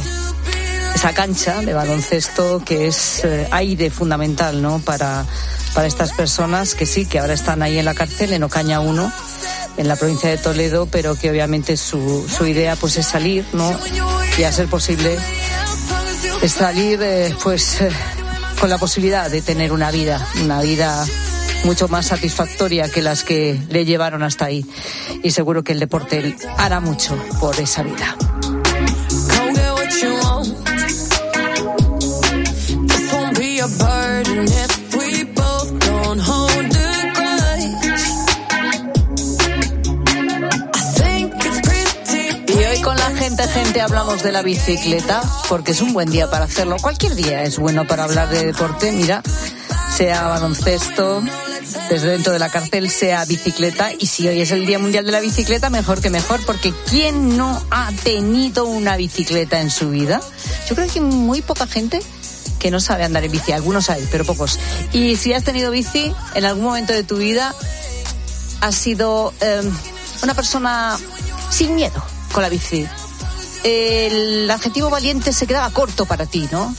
esa cancha de baloncesto que es aire fundamental, ¿no?, para estas personas que ahora están ahí en la cárcel, en Ocaña 1, en la provincia de Toledo, pero que obviamente su idea, pues, es salir, ¿no?, y a ser posible es salir, con la posibilidad de tener una vida mucho más satisfactoria que las que le llevaron hasta ahí, y seguro que el deporte hará mucho por esa vida. Y hoy con la gente hablamos de la bicicleta, porque es un buen día para hacerlo. Cualquier día es bueno para hablar de deporte, mira, sea baloncesto, desde dentro de la cárcel, sea bicicleta. Y si hoy es el Día Mundial de la Bicicleta, mejor que mejor, porque ¿quién no ha tenido una bicicleta en su vida? Yo creo que hay muy poca gente que no sabe andar en bici. Algunos hay, pero pocos. Y si has tenido bici en algún momento de tu vida, has sido una persona sin miedo con la bici. El adjetivo valiente se quedaba corto para ti, ¿no?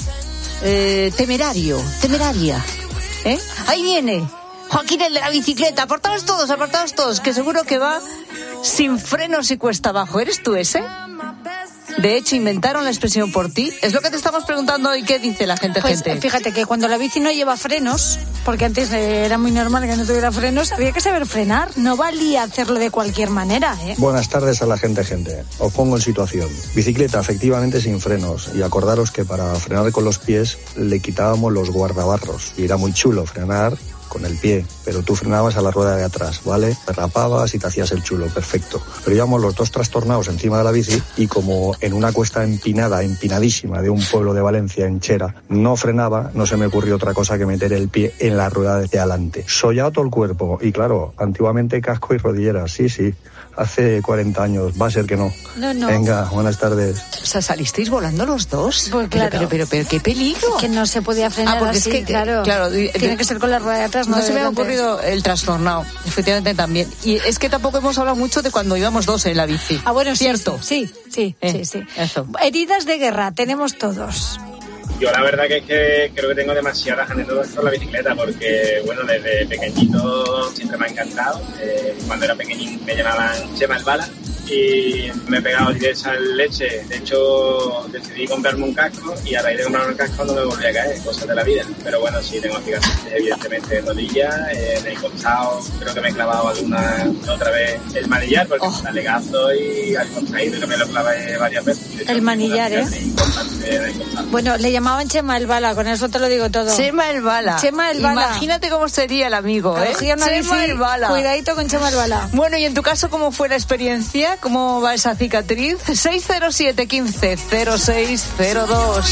Temeraria. Ahí viene Joaquín, el de la bicicleta. Apartaos todos, que seguro que va sin frenos y cuesta abajo. ¿Eres tú ese? De hecho, inventaron la expresión por ti. Es lo que te estamos preguntando hoy. ¿Qué dice la gente? Pues fíjate que cuando la bici no lleva frenos, porque antes era muy normal que no tuviera frenos, había que saber frenar. No valía hacerlo de cualquier manera, ¿eh? Buenas tardes a la gente. Os pongo en situación. Bicicleta efectivamente sin frenos. Y acordaros que para frenar con los pies le quitábamos los guardabarros. Y era muy chulo frenar con el pie, pero tú frenabas a la rueda de atrás, ¿vale? Derrapabas y te hacías el chulo, perfecto. Pero íbamos los dos trastornados encima de la bici y como en una cuesta empinadísima de un pueblo de Valencia, en Chera, no frenaba, no se me ocurrió otra cosa que meter el pie en la rueda de adelante. Sollado todo el cuerpo y claro, antiguamente casco y rodilleras, sí. Hace 40 años, va a ser que no. No. Venga, buenas tardes. O sea, ¿salisteis volando los dos? Pues claro. Pero qué peligro. Que no se podía frenar porque así, es que, claro. Tiene que ser con la rueda de atrás, no se me ha ocurrido el trastornado, efectivamente también. Y es que tampoco hemos hablado mucho de cuando íbamos dos en la bici. Ah, bueno, ¿cierto? Sí. Eso. Heridas de guerra, tenemos todos. Yo la verdad que es que creo que tengo demasiadas anécdotas con la bicicleta porque, bueno, desde pequeñito siempre me ha encantado. Cuando era pequeñín me llamaban Chema el Bala y me he pegado de esa leche. De hecho, decidí comprarme un casco y a raíz de comprarme un casco no me volví a caer, cosas de la vida. Pero bueno, sí, tengo cicatrices evidentemente de rodilla, en el costado, creo que me he clavado otra vez el manillar porque está legazo y al costado que me lo clavé varias veces. El manillar, Bueno, le llamaban Chema el Bala, con eso te lo digo todo. Chema el Bala. Imagínate cómo sería el amigo, Chema el Bala. Cuidadito con Chema el Bala. Bueno, y en tu caso, ¿cómo fue la experiencia? ¿Cómo va esa cicatriz? 607 15 0602.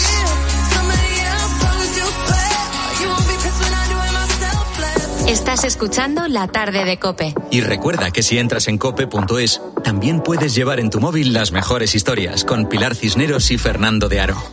Estás escuchando La Tarde de COPE. Y recuerda que si entras en cope.es, también puedes llevar en tu móvil las mejores historias con Pilar Cisneros y Fernando de Aro.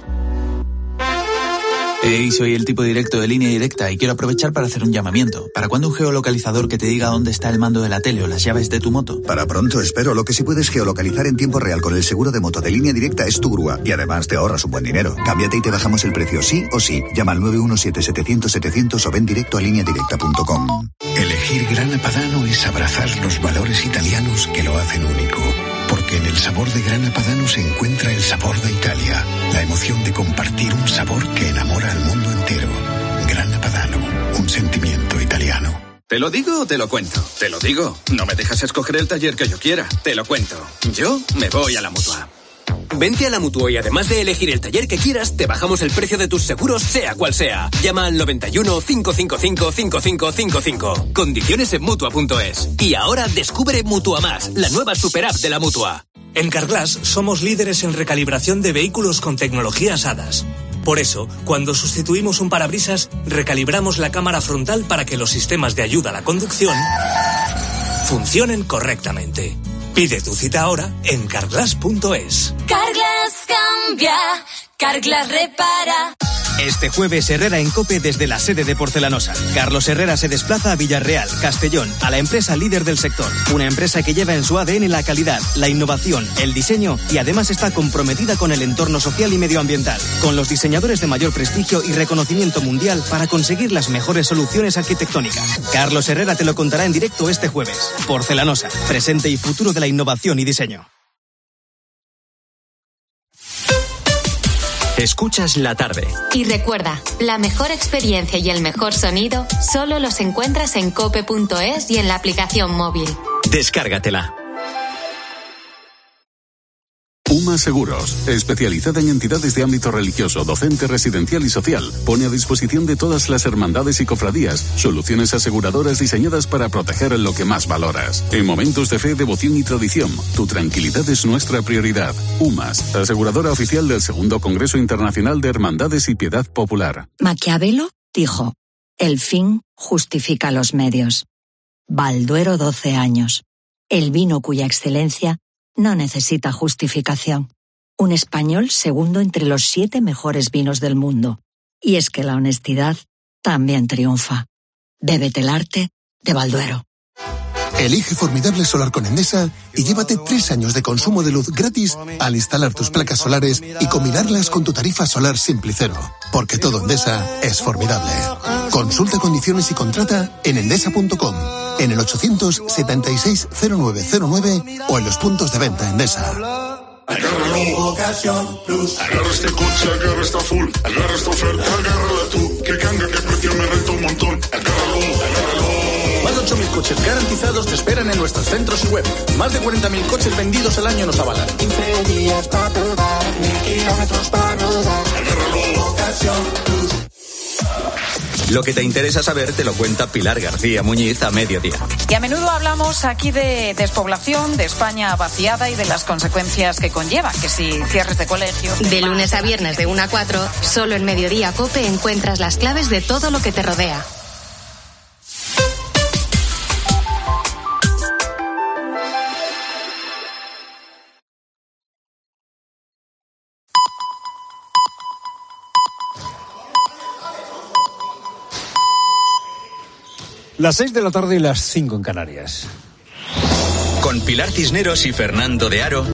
Soy el tipo directo de Línea Directa y quiero aprovechar para hacer un llamamiento. ¿Para cuándo un geolocalizador que te diga dónde está el mando de la tele o las llaves de tu moto? Para pronto, espero. Lo que sí puedes geolocalizar en tiempo real con el seguro de moto de Línea Directa es tu grúa. Y además te ahorras un buen dinero. Cámbiate y te bajamos el precio sí o sí. Llama al 917-700-700 o ven directo a lineadirecta.com. Elegir Grana Padano es abrazar los valores italianos que lo hacen único. Porque en el sabor de Grana Padano se encuentra el sabor de Italia, la emoción de compartir un sabor que enamora al mundo entero. Grana Padano, un sentimiento italiano. ¿Te lo digo o te lo cuento? Te lo digo. No me dejas escoger el taller que yo quiera. Te lo cuento. Yo me voy a la Mutua. Vente a la Mutua y además de elegir el taller que quieras, te bajamos el precio de tus seguros, sea cual sea. Llama al 91 555 5555. Condiciones en Mutua.es. Y ahora descubre Mutua Más, la nueva super app de la Mutua. En Carglass somos líderes en recalibración de vehículos con tecnologías ADAS. Por eso, cuando sustituimos un parabrisas, recalibramos la cámara frontal para que los sistemas de ayuda a la conducción funcionen correctamente. Pide tu cita ahora en carglass.es. Carglass cambia, Carglass repara. Este jueves Herrera en COPE desde la sede de Porcelanosa. Carlos Herrera se desplaza a Villarreal, Castellón, a la empresa líder del sector. Una empresa que lleva en su ADN la calidad, la innovación, el diseño y además está comprometida con el entorno social y medioambiental. Con los diseñadores de mayor prestigio y reconocimiento mundial para conseguir las mejores soluciones arquitectónicas. Carlos Herrera te lo contará en directo este jueves. Porcelanosa, presente y futuro de la innovación y diseño. Escuchas La Tarde. Y recuerda, la mejor experiencia y el mejor sonido solo los encuentras en cope.es y en la aplicación móvil. Descárgatela. UMA Seguros, especializada en entidades de ámbito religioso, docente, residencial y social, pone a disposición de todas las hermandades y cofradías soluciones aseguradoras diseñadas para proteger lo que más valoras. En momentos de fe, devoción y tradición, tu tranquilidad es nuestra prioridad. UMAS, aseguradora oficial del Segundo Congreso Internacional de Hermandades y Piedad Popular. Maquiavelo dijo: el fin justifica los medios. Balduero 12 años. El vino cuya excelencia no necesita justificación. Un español segundo entre los 7 mejores vinos del mundo. Y es que la honestidad también triunfa. Bébete el arte de Balduero. Elige Formidable Solar con Endesa y llévate 3 años de consumo de luz gratis al instalar tus placas solares y combinarlas con tu tarifa solar Simplicero. Porque todo Endesa es formidable. Consulta condiciones y contrata en endesa.com, en el 876-0909 o en los puntos de venta Endesa. Agárralo, Ocasión Plus. Agarra este coche, agarra esta full. Agarra esta oferta, agárrala tú. Que cambia, que precio me renta un montón. Agárralo. Más de 8.000 coches garantizados te esperan en nuestros centros y web. Más de 40.000 coches vendidos al año nos avalan. 15 días para probar, 1.000 kilómetros para rodar. Agárralo, Ocasión Plus. Lo que te interesa saber te lo cuenta Pilar García Muñiz a mediodía. Y a menudo hablamos aquí de despoblación, de España vaciada y de las consecuencias que conlleva, que si cierres de colegio... De lunes a viernes de 1 a 4, solo en Mediodía COPE encuentras las claves de todo lo que te rodea. Las 6 de la tarde y las 5 en Canarias. Con Pilar Cisneros y Fernando de Aro.